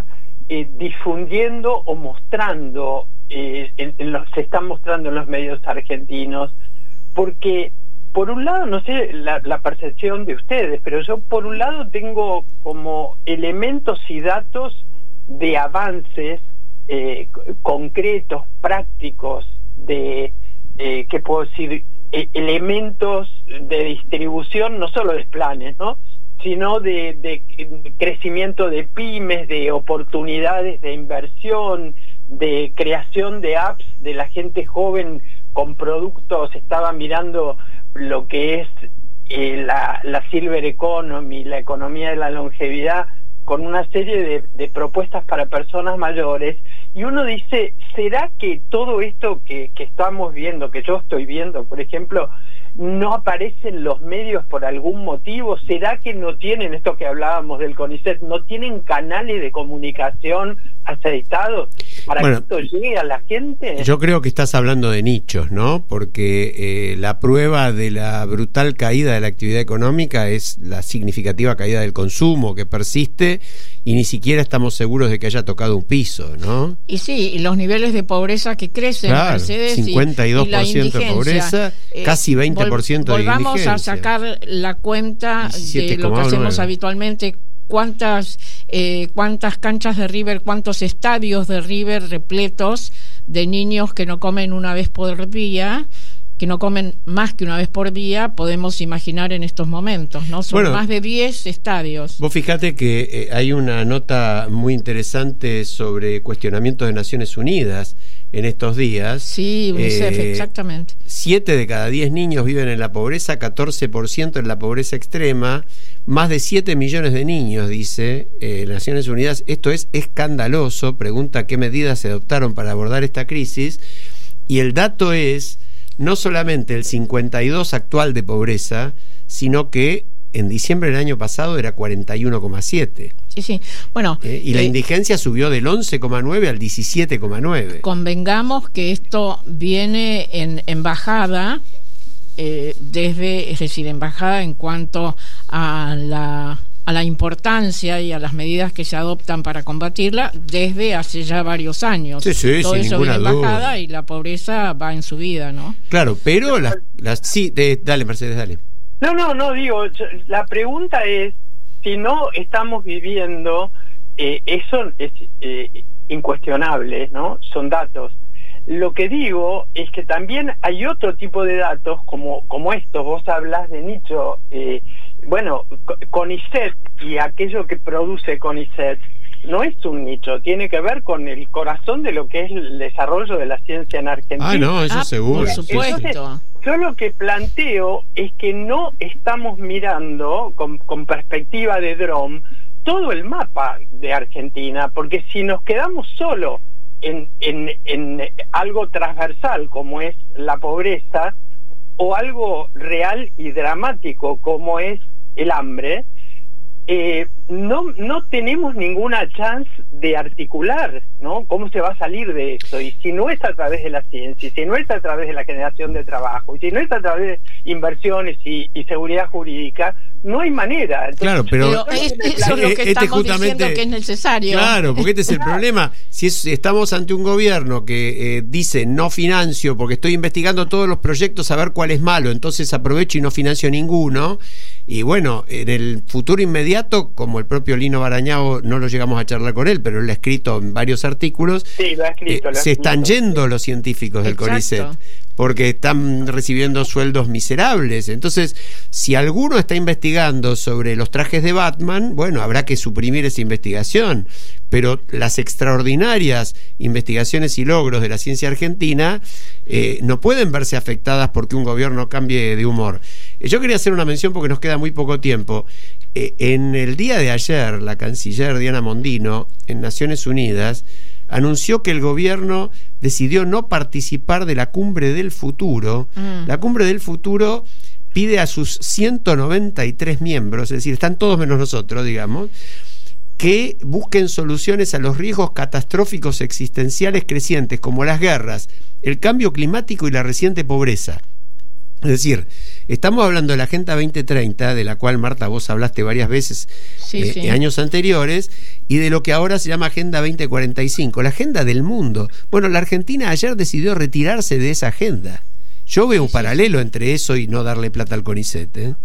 eh, difundiendo o mostrando, eh, en, en los, se están mostrando en los medios argentinos, porque por un lado, no sé la, la percepción de ustedes, pero yo por un lado tengo como elementos y datos de avances eh, concretos, prácticos, de, eh, ¿qué puedo decir?, eh, elementos de distribución, no solo de planes, ¿no?, sino de, de crecimiento de pymes, de oportunidades de inversión, de creación de apps de la gente joven con productos. Estaba mirando lo que es eh, la, la Silver Economy, la economía de la longevidad, con una serie de, de propuestas para personas mayores, y uno dice, ¿será que todo esto que, que estamos viendo, que yo estoy viendo, por ejemplo, no aparece en los medios por algún motivo? ¿Será que no tienen, esto que hablábamos del CONICET, no tienen canales de comunicación aceitados para bueno, que esto llegue a la gente? Yo creo que estás hablando de nichos, ¿no? Porque eh, la prueba de la brutal caída de la actividad económica es la significativa caída del consumo que persiste, y ni siquiera estamos seguros de que haya tocado un piso, ¿no? Y sí, y los niveles de pobreza que crecen, claro, Mercedes, cincuenta y dos por ciento y, y de pobreza, eh, casi veinte por ciento vol, de indigencia. Volvamos a sacar la cuenta de lo que hacemos habitualmente. ¿Cuántas, eh, cuántas canchas de River, cuántos estadios de River repletos de niños que no comen una vez por día, que no comen más que una vez por día, podemos imaginar en estos momentos, ¿no? Son bueno, más de diez estadios. Vos fijate que eh, hay una nota muy interesante sobre cuestionamientos de Naciones Unidas en estos días. Sí, UNICEF, eh, exactamente. Siete de cada diez niños viven en la pobreza, catorce por ciento en la pobreza extrema, más de siete millones de niños, dice eh, Naciones Unidas. Esto es escandaloso. Pregunta qué medidas se adoptaron para abordar esta crisis, y el dato es no solamente el cincuenta y dos actual de pobreza, sino que en diciembre del año pasado era cuarenta y uno coma siete. Sí, sí. Bueno, eh, y la eh, indigencia subió del once coma nueve al diecisiete coma nueve. Convengamos que esto viene en, en bajada, eh, desde, es decir, en bajada en cuanto a la a la importancia y a las medidas que se adoptan para combatirla desde hace ya varios años. Sí, sí, todo sin eso ninguna viene en duda. bajada y la pobreza va en subida, ¿no? Claro, pero las, las sí, de, dale Mercedes, dale. No, no, no, digo, la pregunta es, si no estamos viviendo, eh, eso es eh, incuestionable, ¿no? Son datos. Lo que digo es que también hay otro tipo de datos como, como estos. Vos hablas de nicho, eh, bueno, CONICET y aquello que produce CONICET no es un nicho, tiene que ver con el corazón de lo que es el desarrollo de la ciencia en Argentina. Ah, no, eso ah, seguro. Por supuesto. Entonces, yo lo que planteo es que no estamos mirando con, con perspectiva de dron todo el mapa de Argentina, porque si nos quedamos solo en, en, en algo transversal como es la pobreza, o algo real y dramático como es el hambre, eh, no, no tenemos ninguna chance de articular, ¿no? ¿Cómo se va a salir de esto? Y si no es a través de la ciencia, y si no es a través de la generación de trabajo, y si no es a través de inversiones y, y seguridad jurídica, no hay manera. Entonces, claro, pero, pero es, eso es lo que este estamos justamente, diciendo que es necesario. Claro, porque este es el problema. Si es, estamos ante un gobierno que eh, dice no financio porque estoy investigando todos los proyectos a ver cuál es malo, entonces aprovecho y no financio ninguno. Y bueno, en el futuro inmediato, como el propio Lino Barañao, no lo llegamos a charlar con él, pero él ha escrito en varios artículos, sí, lo ha escrito, eh, lo ha se escrito. están yendo los científicos del Exacto. CONICET porque están recibiendo sueldos miserables. Entonces, si alguno está investigando sobre los trajes de Batman, bueno, habrá que suprimir esa investigación, pero las extraordinarias investigaciones y logros de la ciencia argentina eh, no pueden verse afectadas porque un gobierno cambie de humor. Eh, yo quería hacer una mención porque nos queda muy poco tiempo. Eh, en el día de ayer, la canciller Diana Mondino, en Naciones Unidas, anunció que el gobierno decidió no participar de la Cumbre del Futuro. Mm. La Cumbre del Futuro pide a sus ciento noventa y tres miembros, es decir, están todos menos nosotros, digamos, que busquen soluciones a los riesgos catastróficos existenciales crecientes, como las guerras, el cambio climático y la reciente pobreza. Es decir, estamos hablando de la Agenda veinte treinta, de la cual, Marta, vos hablaste varias veces sí, eh, sí. años anteriores, y de lo que ahora se llama Agenda veinte cuarenta y cinco, la agenda del mundo. Bueno, la Argentina ayer decidió retirarse de esa agenda. Yo veo un paralelo entre eso y no darle plata al CONICET, ¿eh?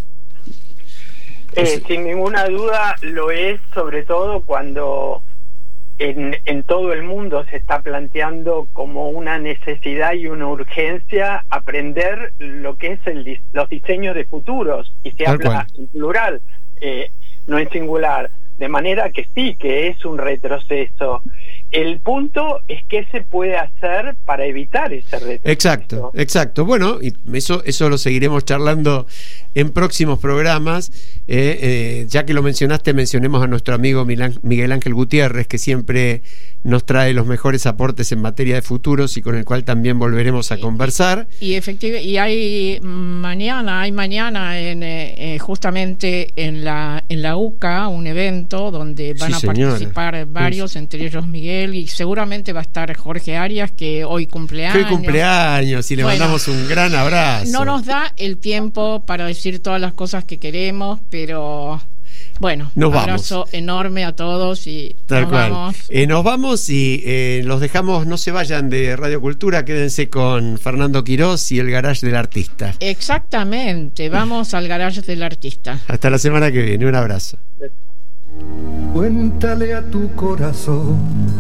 Eh, sin ninguna duda lo es, sobre todo cuando en, en todo el mundo se está planteando como una necesidad y una urgencia aprender lo que es el, los diseños de futuros, y se Tal habla cual. en plural, eh, no en singular, de manera que sí, que es un retroceso. El punto es qué se puede hacer para evitar ese retroceso. Exacto, exacto. Bueno, y eso, eso lo seguiremos charlando en próximos programas. Eh, eh, ya que lo mencionaste, mencionemos a nuestro amigo Miguel Ángel Gutiérrez, que siempre nos trae los mejores aportes en materia de futuros y con el cual también volveremos a conversar. Y efectivamente, y hay mañana, hay mañana en, eh, justamente en la en la U C A un evento donde van Sí, a señora. participar varios, sí. Entre ellos Miguel, y seguramente va a estar Jorge Arias, que hoy cumpleaños. ¡Qué cumpleaños! Y le Bueno, mandamos un gran abrazo. No nos da el tiempo para decir todas las cosas que queremos, pero bueno, Nos un abrazo vamos. enorme a todos y Tal nos cual. vamos. Eh, nos vamos y eh, los dejamos, no se vayan de Radio Cultura, quédense con Fernando Quirós y el Garage del Artista. Exactamente, vamos al Garage del Artista. Hasta la semana que viene, un abrazo. Cuéntale a tu corazón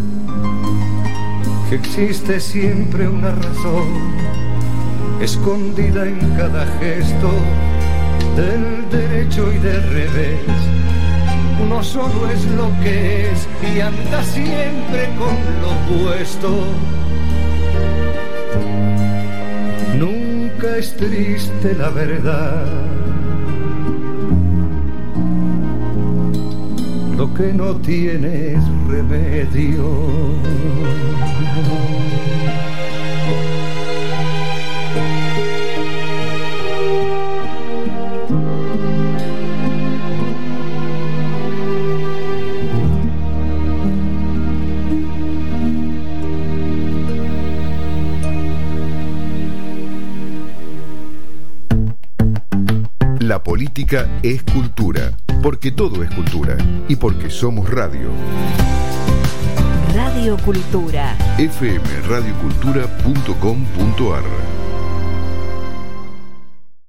que existe siempre una razón escondida en cada gesto del derecho y del revés. Uno solo es lo que es y anda siempre con lo opuesto. Nunca es triste la verdad. Lo que no tiene es remedio. La política es cultura, porque todo es cultura y porque somos radio. Radio Cultura. f m radio cultura punto com punto a r